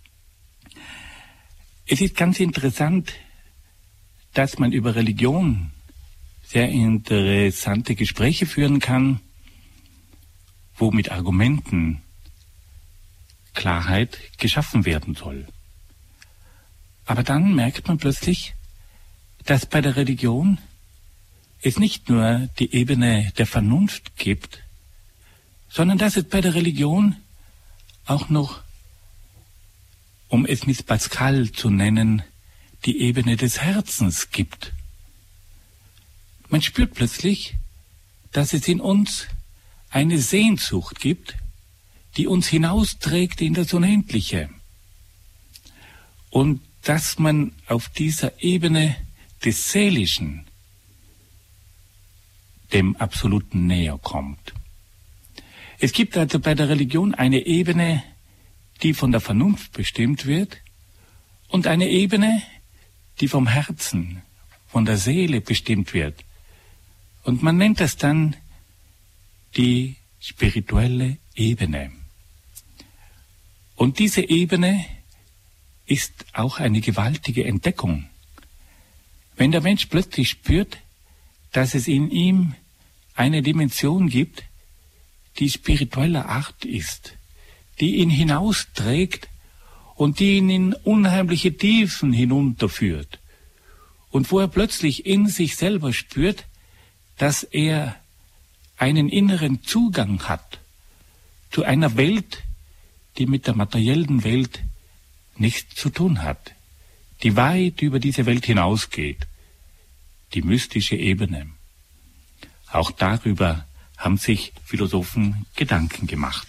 Es ist ganz interessant, dass man über Religion sehr interessante Gespräche führen kann, wo mit Argumenten Klarheit geschaffen werden soll. Aber dann merkt man plötzlich, dass bei der Religion es nicht nur die Ebene der Vernunft gibt, sondern dass es bei der Religion auch noch, um es mit Pascal zu nennen, die Ebene des Herzens gibt. Man spürt plötzlich, dass es in uns eine Sehnsucht gibt, die uns hinausträgt in das Unendliche. Und dass man auf dieser Ebene des Seelischen dem Absoluten näher kommt. Es gibt also bei der Religion eine Ebene, die von der Vernunft bestimmt wird, und eine Ebene, die vom Herzen, von der Seele bestimmt wird. Und man nennt das dann die spirituelle Ebene. Und diese Ebene ist auch eine gewaltige Entdeckung. Wenn der Mensch plötzlich spürt, dass es in ihm eine Dimension gibt, die spiritueller Art ist, die ihn hinausträgt und die ihn in unheimliche Tiefen hinunterführt, und wo er plötzlich in sich selber spürt, dass er einen inneren Zugang hat zu einer Welt, die mit der materiellen Welt nichts zu tun hat, die weit über diese Welt hinausgeht, die mystische Ebene. Auch darüber haben sich Philosophen Gedanken gemacht.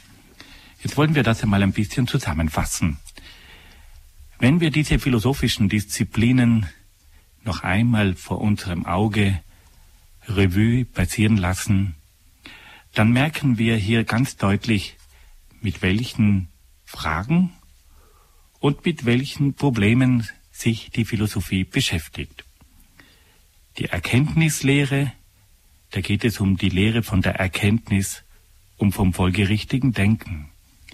Jetzt wollen wir das einmal ein bisschen zusammenfassen. Wenn wir diese philosophischen Disziplinen noch einmal vor unserem Auge Revue passieren lassen, dann merken wir hier ganz deutlich, mit welchen Fragen und mit welchen Problemen sich die Philosophie beschäftigt. Die Erkenntnislehre, da geht es um die Lehre von der Erkenntnis und vom folgerichtigen Denken.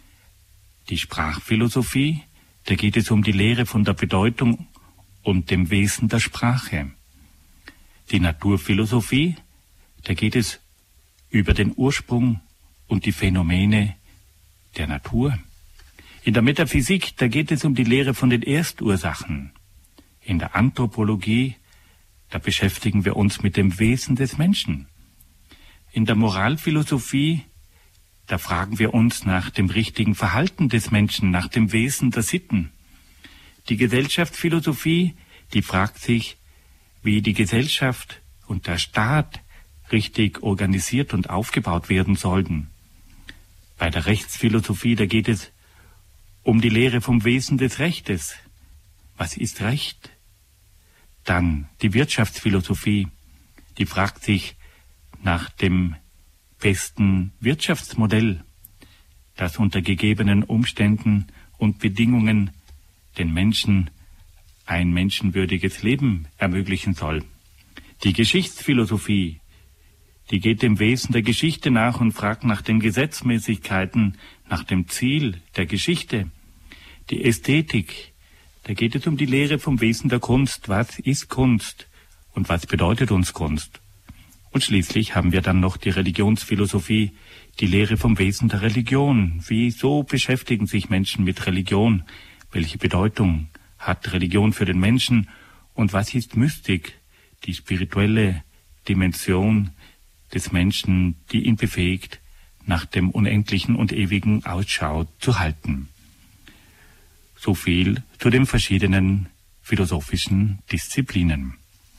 Die Sprachphilosophie, da geht es um die Lehre von der Bedeutung und dem Wesen der Sprache. Die Naturphilosophie, da geht es über den Ursprung und die Phänomene der Natur. In der Metaphysik, da geht es um die Lehre von den Erstursachen. In der Anthropologie, da beschäftigen wir uns mit dem Wesen des Menschen. In der Moralphilosophie, da fragen wir uns nach dem richtigen Verhalten des Menschen, nach dem Wesen der Sitten. Die Gesellschaftsphilosophie, die fragt sich, wie die Gesellschaft und der Staat richtig organisiert und aufgebaut werden sollten. Bei der Rechtsphilosophie, da geht es um die Lehre vom Wesen des Rechtes. Was ist Recht? Dann die Wirtschaftsphilosophie, die fragt sich nach dem besten Wirtschaftsmodell, das unter gegebenen Umständen und Bedingungen den Menschen ein menschenwürdiges Leben ermöglichen soll. Die Geschichtsphilosophie, die geht dem Wesen der Geschichte nach und fragt nach den Gesetzmäßigkeiten, nach dem Ziel der Geschichte. Die Ästhetik, da geht es um die Lehre vom Wesen der Kunst. Was ist Kunst und was bedeutet uns Kunst? Und schließlich haben wir dann noch die Religionsphilosophie, die Lehre vom Wesen der Religion. Wieso beschäftigen sich Menschen mit Religion? Welche Bedeutung hat Religion für den Menschen? Und was ist Mystik, die spirituelle Dimension des Menschen, die ihn befähigt, nach dem Unendlichen und Ewigen Ausschau zu halten? So viel zu den verschiedenen philosophischen Disziplinen.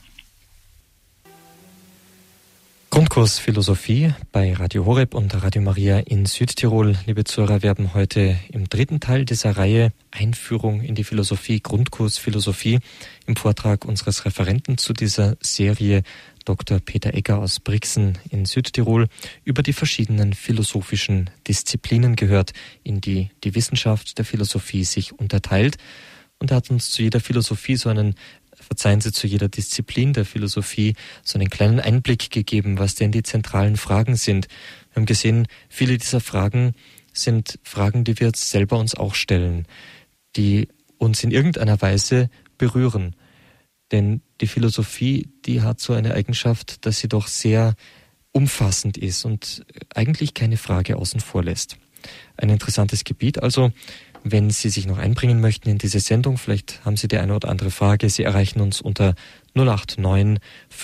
Grundkurs Philosophie bei Radio Horeb und Radio Maria in Südtirol. Liebe Zuhörer, wir haben heute im dritten Teil dieser Reihe Einführung in die Philosophie, Grundkurs Philosophie, im Vortrag unseres Referenten zu dieser Serie Dr. Peter Egger aus Brixen in Südtirol über die verschiedenen philosophischen Disziplinen gehört, in die die Wissenschaft der Philosophie sich unterteilt. Und er hat uns zu jeder Philosophie verzeihen Sie, zu jeder Disziplin der Philosophie so einen kleinen Einblick gegeben, was denn die zentralen Fragen sind. Wir haben gesehen, viele dieser Fragen sind Fragen, die wir jetzt selber uns auch stellen, die uns in irgendeiner Weise berühren. Denn die Philosophie, die hat so eine Eigenschaft, dass sie doch sehr umfassend ist und eigentlich keine Frage außen vor lässt. Ein interessantes Gebiet also. Wenn Sie sich noch einbringen möchten in diese Sendung, vielleicht haben Sie die eine oder andere Frage, Sie erreichen uns unter 089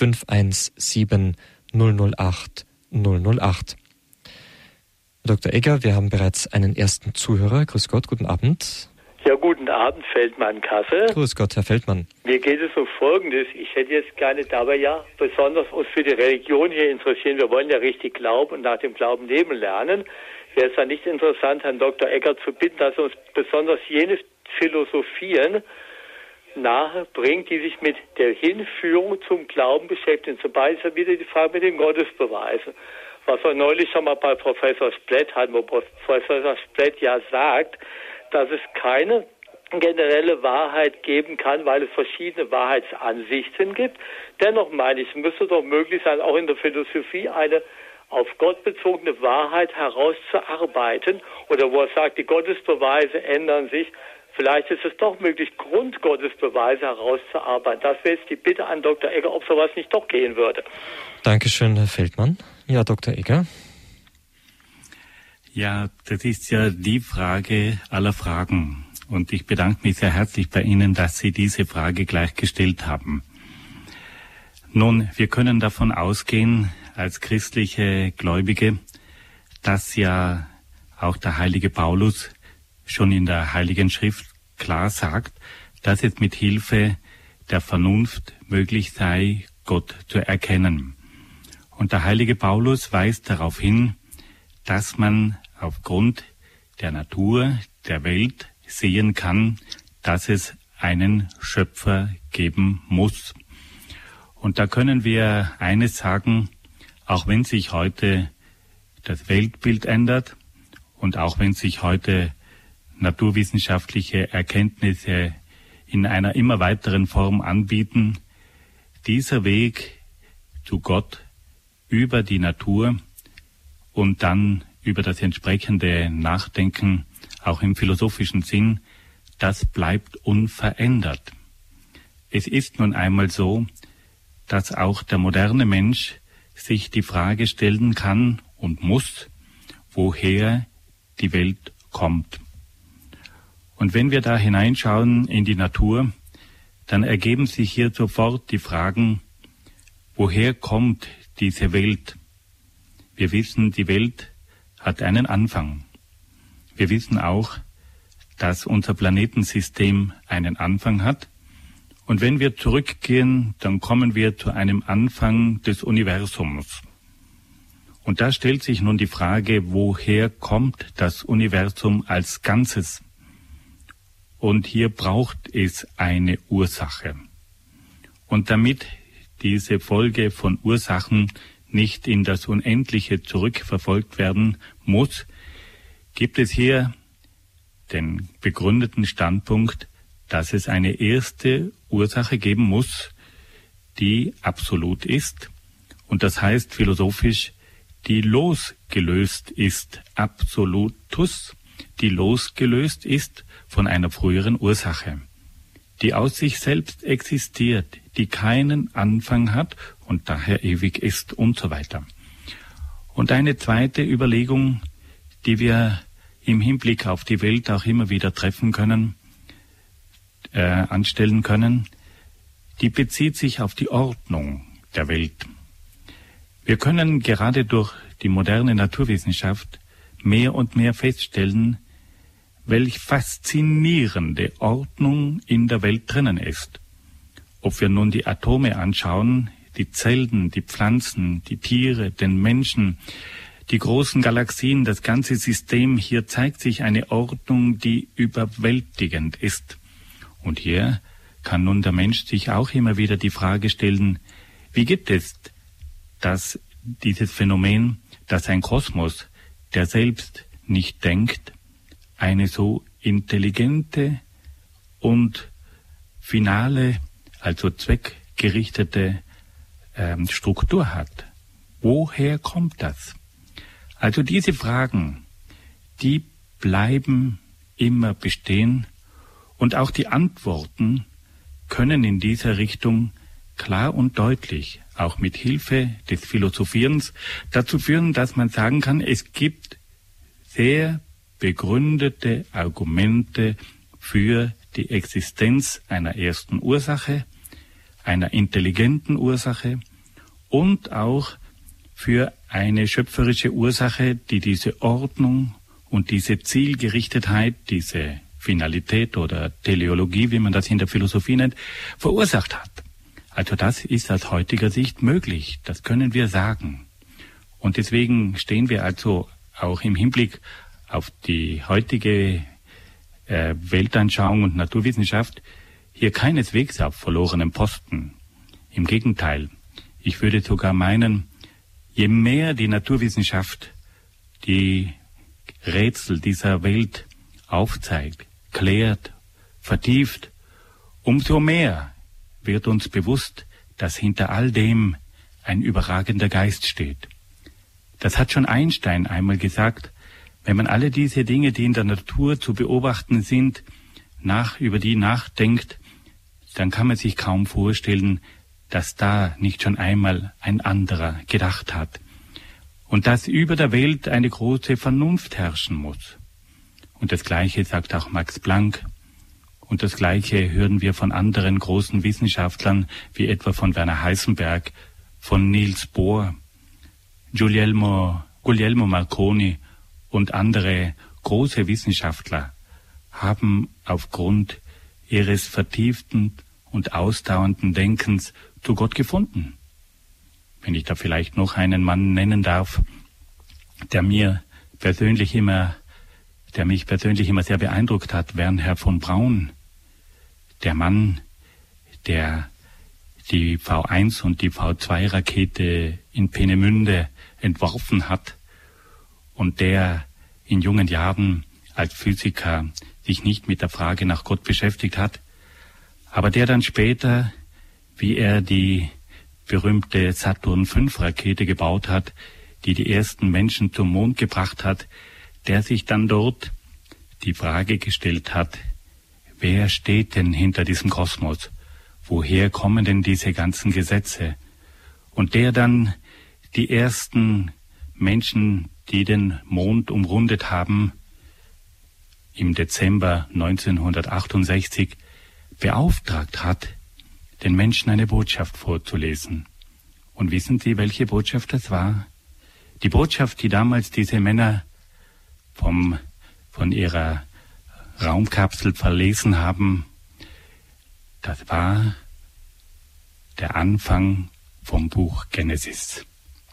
517 008 008. Herr Dr. Egger, wir haben bereits einen ersten Zuhörer. Grüß Gott, guten Abend. Ja, guten Abend, Feldmann Kassel. Grüß Gott, Herr Feldmann. Mir geht es um Folgendes. Ich hätte jetzt gerne dabei ja besonders uns für die Religion hier interessieren. Wir wollen ja richtig glauben und nach dem Glauben leben lernen. Wäre es dann nicht interessant, Herrn Dr. Egger zu bitten, dass er uns besonders jenes Philosophieren nahebringt, die sich mit der Hinführung zum Glauben beschäftigen. Zum Beispiel wieder die Frage mit den Gottesbeweisen. Was wir neulich schon mal bei Professor Splett hatten, wo Professor Splett ja sagt, dass es keine generelle Wahrheit geben kann, weil es verschiedene Wahrheitsansichten gibt. Dennoch meine ich, es müsste doch möglich sein, auch in der Philosophie eine auf Gott bezogene Wahrheit herauszuarbeiten, oder wo er sagt, die Gottesbeweise ändern sich. Vielleicht ist es doch möglich, Grundgottesbeweise herauszuarbeiten. Das wäre jetzt die Bitte an Dr. Egger, ob sowas nicht doch gehen würde. Dankeschön, Herr Feldmann. Ja, Dr. Egger. Ja, das ist ja die Frage aller Fragen. Und ich bedanke mich sehr herzlich bei Ihnen, dass Sie diese Frage gleich gestellt haben. Nun, wir können davon ausgehen, als christliche Gläubige, dass ja auch der heilige Paulus schon in der Heiligen Schrift klar sagt, dass es mit Hilfe der Vernunft möglich sei, Gott zu erkennen. Und der heilige Paulus weist darauf hin, dass man aufgrund der Natur, der Welt sehen kann, dass es einen Schöpfer geben muss. Und da können wir eines sagen, auch wenn sich heute das Weltbild ändert und auch wenn sich heute naturwissenschaftliche Erkenntnisse in einer immer weiteren Form anbieten, dieser Weg zu Gott über die Natur und dann über das entsprechende Nachdenken, auch im philosophischen Sinn, das bleibt unverändert. Es ist nun einmal so, dass auch der moderne Mensch sich die Frage stellen kann und muss, woher die Welt kommt. Und wenn wir da hineinschauen in die Natur, dann ergeben sich hier sofort die Fragen, woher kommt diese Welt? Wir wissen, die Welt hat einen Anfang. Wir wissen auch, dass unser Planetensystem einen Anfang hat. Und wenn wir zurückgehen, dann kommen wir zu einem Anfang des Universums. Und da stellt sich nun die Frage, woher kommt das Universum als Ganzes? Und hier braucht es eine Ursache. Und damit diese Folge von Ursachen nicht in das Unendliche zurückverfolgt werden muss, gibt es hier den begründeten Standpunkt, dass es eine erste Ursache geben muss, die absolut ist. Und das heißt philosophisch, die losgelöst ist, absolutus, die losgelöst ist von einer früheren Ursache, die aus sich selbst existiert, die keinen Anfang hat und daher ewig ist und so weiter. Und eine zweite Überlegung, die wir im Hinblick auf die Welt auch immer wieder treffen können, anstellen können, die bezieht sich auf die Ordnung der Welt. Wir können gerade durch die moderne Naturwissenschaft mehr und mehr feststellen, welch faszinierende Ordnung in der Welt drinnen ist. Ob wir nun die Atome anschauen, die Zellen, die Pflanzen, die Tiere, den Menschen, die großen Galaxien, das ganze System, hier zeigt sich eine Ordnung, die überwältigend ist. Und hier kann nun der Mensch sich auch immer wieder die Frage stellen, wie gibt es dieses Phänomen, dass ein Kosmos, der selbst nicht denkt, eine so intelligente und finale, also zweckgerichtete Struktur hat. Woher kommt das? Also diese Fragen, die bleiben immer bestehen und auch die Antworten können in dieser Richtung klar und deutlich, auch mit Hilfe des Philosophierens, dazu führen, dass man sagen kann, es gibt sehr begründete Argumente für die Existenz einer ersten Ursache, einer intelligenten Ursache und auch für eine schöpferische Ursache, die diese Ordnung und diese Zielgerichtetheit, diese Finalität oder Teleologie, wie man das in der Philosophie nennt, verursacht hat. Also das ist aus heutiger Sicht möglich, das können wir sagen. Und deswegen stehen wir also auch im Hinblick auf die heutige Weltanschauung und Naturwissenschaft hier keineswegs auf verlorenen Posten. Im Gegenteil, ich würde sogar meinen, je mehr die Naturwissenschaft die Rätsel dieser Welt aufzeigt, klärt, vertieft, umso mehr wird uns bewusst, dass hinter all dem ein überragender Geist steht. Das hat schon Einstein einmal gesagt, wenn man alle diese Dinge, die in der Natur zu beobachten sind, über die nachdenkt, dann kann man sich kaum vorstellen, dass da nicht schon einmal ein anderer gedacht hat. Und dass über der Welt eine große Vernunft herrschen muss. Und das Gleiche sagt auch Max Planck. Und das Gleiche hören wir von anderen großen Wissenschaftlern, wie etwa von Werner Heisenberg, von Niels Bohr, Guglielmo Marconi und andere große Wissenschaftler haben aufgrund ihres vertieften und ausdauernden Denkens zu Gott gefunden. Wenn ich da vielleicht noch einen Mann nennen darf, der mich persönlich immer sehr beeindruckt hat, Wernher von Braun. Der Mann, der die V1 und die V2-Rakete in Peenemünde entworfen hat und der in jungen Jahren als Physiker sich nicht mit der Frage nach Gott beschäftigt hat, aber der dann später, wie er die berühmte Saturn-V-Rakete gebaut hat, die die ersten Menschen zum Mond gebracht hat, der sich dann dort die Frage gestellt hat, wer steht denn hinter diesem Kosmos? Woher kommen denn diese ganzen Gesetze? Und der dann die ersten Menschen, die den Mond umrundet haben, im Dezember 1968 beauftragt hat, den Menschen eine Botschaft vorzulesen. Und wissen Sie, welche Botschaft das war? Die Botschaft, die damals diese Männer von ihrer Raumkapsel verlesen haben, das war der Anfang vom Buch Genesis.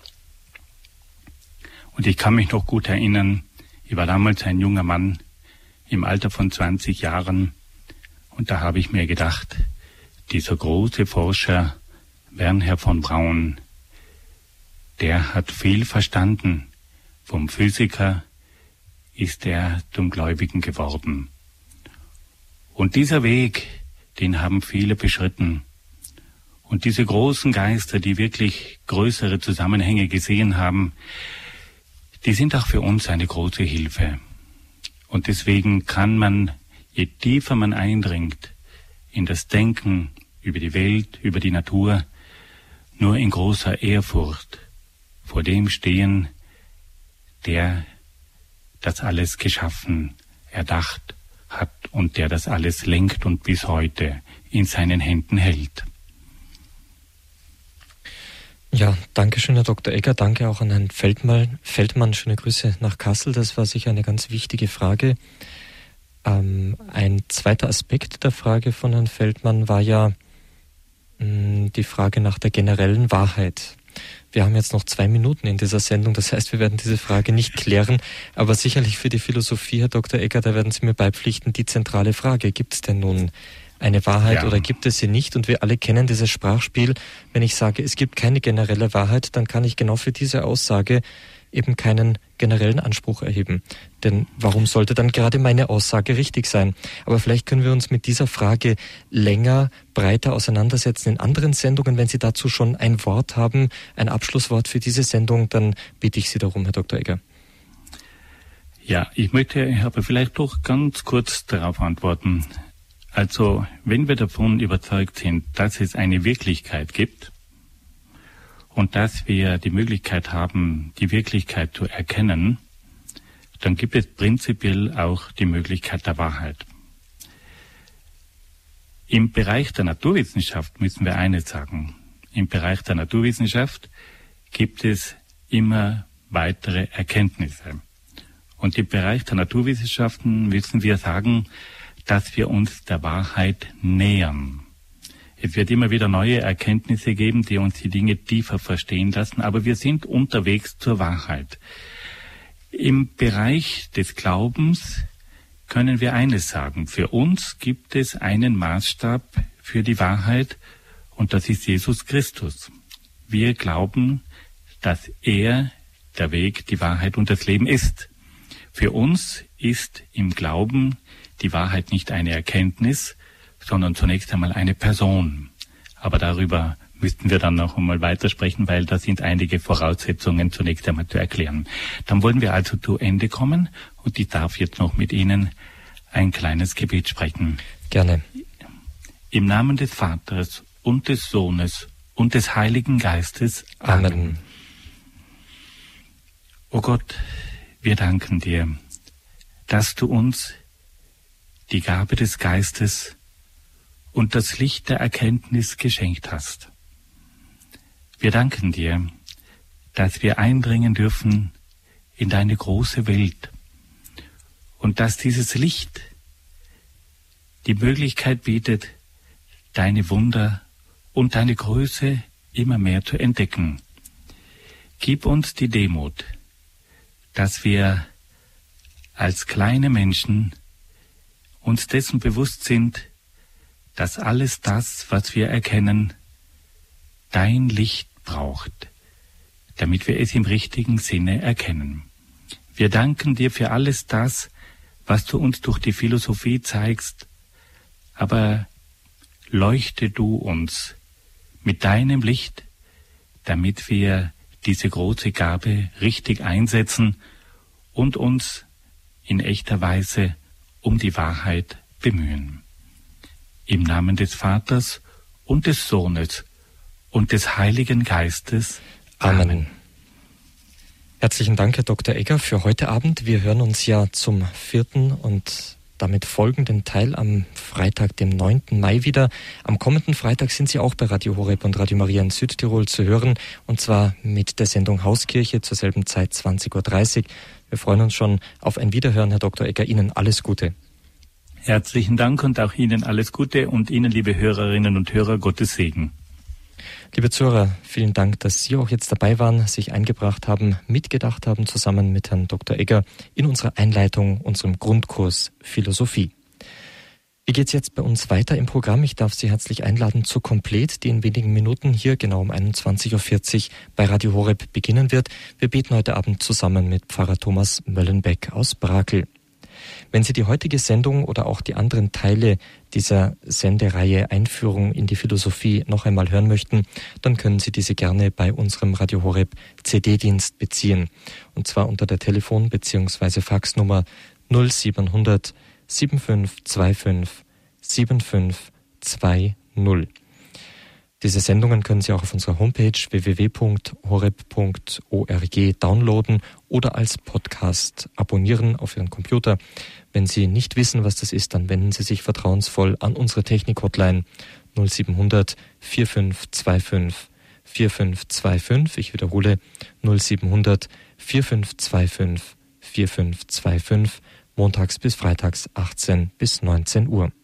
Und ich kann mich noch gut erinnern, ich war damals ein junger Mann im Alter von 20 Jahren und da habe ich mir gedacht, dieser große Forscher Wernher von Braun, der hat viel verstanden. Vom Physiker ist er zum Gläubigen geworden. Und dieser Weg, den haben viele beschritten. Und diese großen Geister, die wirklich größere Zusammenhänge gesehen haben, die sind auch für uns eine große Hilfe. Und deswegen kann man, je tiefer man eindringt in das Denken über die Welt, über die Natur, nur in großer Ehrfurcht vor dem stehen, der das alles geschaffen, erdacht hat und der das alles lenkt und bis heute in seinen Händen hält. Ja, danke schön, Herr Dr. Egger. Danke auch an Herrn Feldmann. Schöne Grüße nach Kassel. Das war sicher eine ganz wichtige Frage. Ein zweiter Aspekt der Frage von Herrn Feldmann war ja die Frage nach der generellen Wahrheit. Wir haben jetzt noch 2 Minuten in dieser Sendung, das heißt, wir werden diese Frage nicht klären, aber sicherlich für die Philosophie, Herr Dr. Egger, da werden Sie mir beipflichten, die zentrale Frage, gibt es denn nun eine Wahrheit oder gibt es sie nicht? Und wir alle kennen dieses Sprachspiel. Wenn ich sage, es gibt keine generelle Wahrheit, dann kann ich genau für diese Aussage eben keinen generellen Anspruch erheben. Denn warum sollte dann gerade meine Aussage richtig sein? Aber vielleicht können wir uns mit dieser Frage länger, breiter auseinandersetzen in anderen Sendungen. Wenn Sie dazu schon ein Wort haben, ein Abschlusswort für diese Sendung, dann bitte ich Sie darum, Herr Dr. Egger. Ja, ich möchte aber vielleicht doch ganz kurz darauf antworten. Also, wenn wir davon überzeugt sind, dass es eine Wirklichkeit gibt und dass wir die Möglichkeit haben, die Wirklichkeit zu erkennen, dann gibt es prinzipiell auch die Möglichkeit der Wahrheit. Im Bereich der Naturwissenschaft müssen wir eines sagen. Im Bereich der Naturwissenschaft gibt es immer weitere Erkenntnisse. Und im Bereich der Naturwissenschaften müssen wir sagen, dass wir uns der Wahrheit nähern. Es wird immer wieder neue Erkenntnisse geben, die uns die Dinge tiefer verstehen lassen, aber wir sind unterwegs zur Wahrheit. Im Bereich des Glaubens können wir eines sagen. Für uns gibt es einen Maßstab für die Wahrheit und das ist Jesus Christus. Wir glauben, dass er der Weg, die Wahrheit und das Leben ist. Für uns ist im Glauben die Wahrheit nicht eine Erkenntnis, sondern zunächst einmal eine Person. Aber darüber müssten wir dann noch einmal weitersprechen, weil da sind einige Voraussetzungen zunächst einmal zu erklären. Dann wollen wir also zu Ende kommen und ich darf jetzt noch mit Ihnen ein kleines Gebet sprechen. Gerne. Im Namen des Vaters und des Sohnes und des Heiligen Geistes. Amen. O Gott, wir danken dir, dass du uns die Gabe des Geistes und das Licht der Erkenntnis geschenkt hast. Wir danken dir, dass wir eindringen dürfen in deine große Welt und dass dieses Licht die Möglichkeit bietet, deine Wunder und deine Größe immer mehr zu entdecken. Gib uns die Demut, dass wir als kleine Menschen uns dessen bewusst sind, dass alles das, was wir erkennen, dein Licht braucht, damit wir es im richtigen Sinne erkennen. Wir danken dir für alles das, was du uns durch die Philosophie zeigst, aber leuchte du uns mit deinem Licht, damit wir diese große Gabe richtig einsetzen und uns in echter Weise um die Wahrheit bemühen. Im Namen des Vaters und des Sohnes und des Heiligen Geistes. Amen. Herzlichen Dank, Herr Dr. Egger, für heute Abend. Wir hören uns ja zum 4. und damit folgenden Teil am Freitag, dem 9. Mai wieder. Am kommenden Freitag sind Sie auch bei Radio Horeb und Radio Maria in Südtirol zu hören, und zwar mit der Sendung Hauskirche zur selben Zeit, 20.30 Uhr. Wir freuen uns schon auf ein Wiederhören, Herr Dr. Egger. Ihnen alles Gute. Herzlichen Dank und auch Ihnen alles Gute und Ihnen, liebe Hörerinnen und Hörer, Gottes Segen. Liebe Zuhörer, vielen Dank, dass Sie auch jetzt dabei waren, sich eingebracht haben, mitgedacht haben, zusammen mit Herrn Dr. Egger in unserer Einleitung, unserem Grundkurs Philosophie. Wie geht's jetzt bei uns weiter im Programm? Ich darf Sie herzlich einladen zu Komplett, die in wenigen Minuten hier genau um 21.40 Uhr bei Radio Horeb beginnen wird. Wir beten heute Abend zusammen mit Pfarrer Thomas Möllenbeck aus Brakel. Wenn Sie die heutige Sendung oder auch die anderen Teile dieser Sendereihe Einführung in die Philosophie noch einmal hören möchten, dann können Sie diese gerne bei unserem Radio Horeb CD-Dienst beziehen. Und zwar unter der Telefon- bzw. Faxnummer 0700 7525 7520. Diese Sendungen können Sie auch auf unserer Homepage www.horeb.org downloaden oder als Podcast abonnieren auf Ihren Computer. Wenn Sie nicht wissen, was das ist, dann wenden Sie sich vertrauensvoll an unsere Technik-Hotline 0700 4525 4525. Ich wiederhole 0700 4525 4525, montags bis freitags 18 bis 19 Uhr.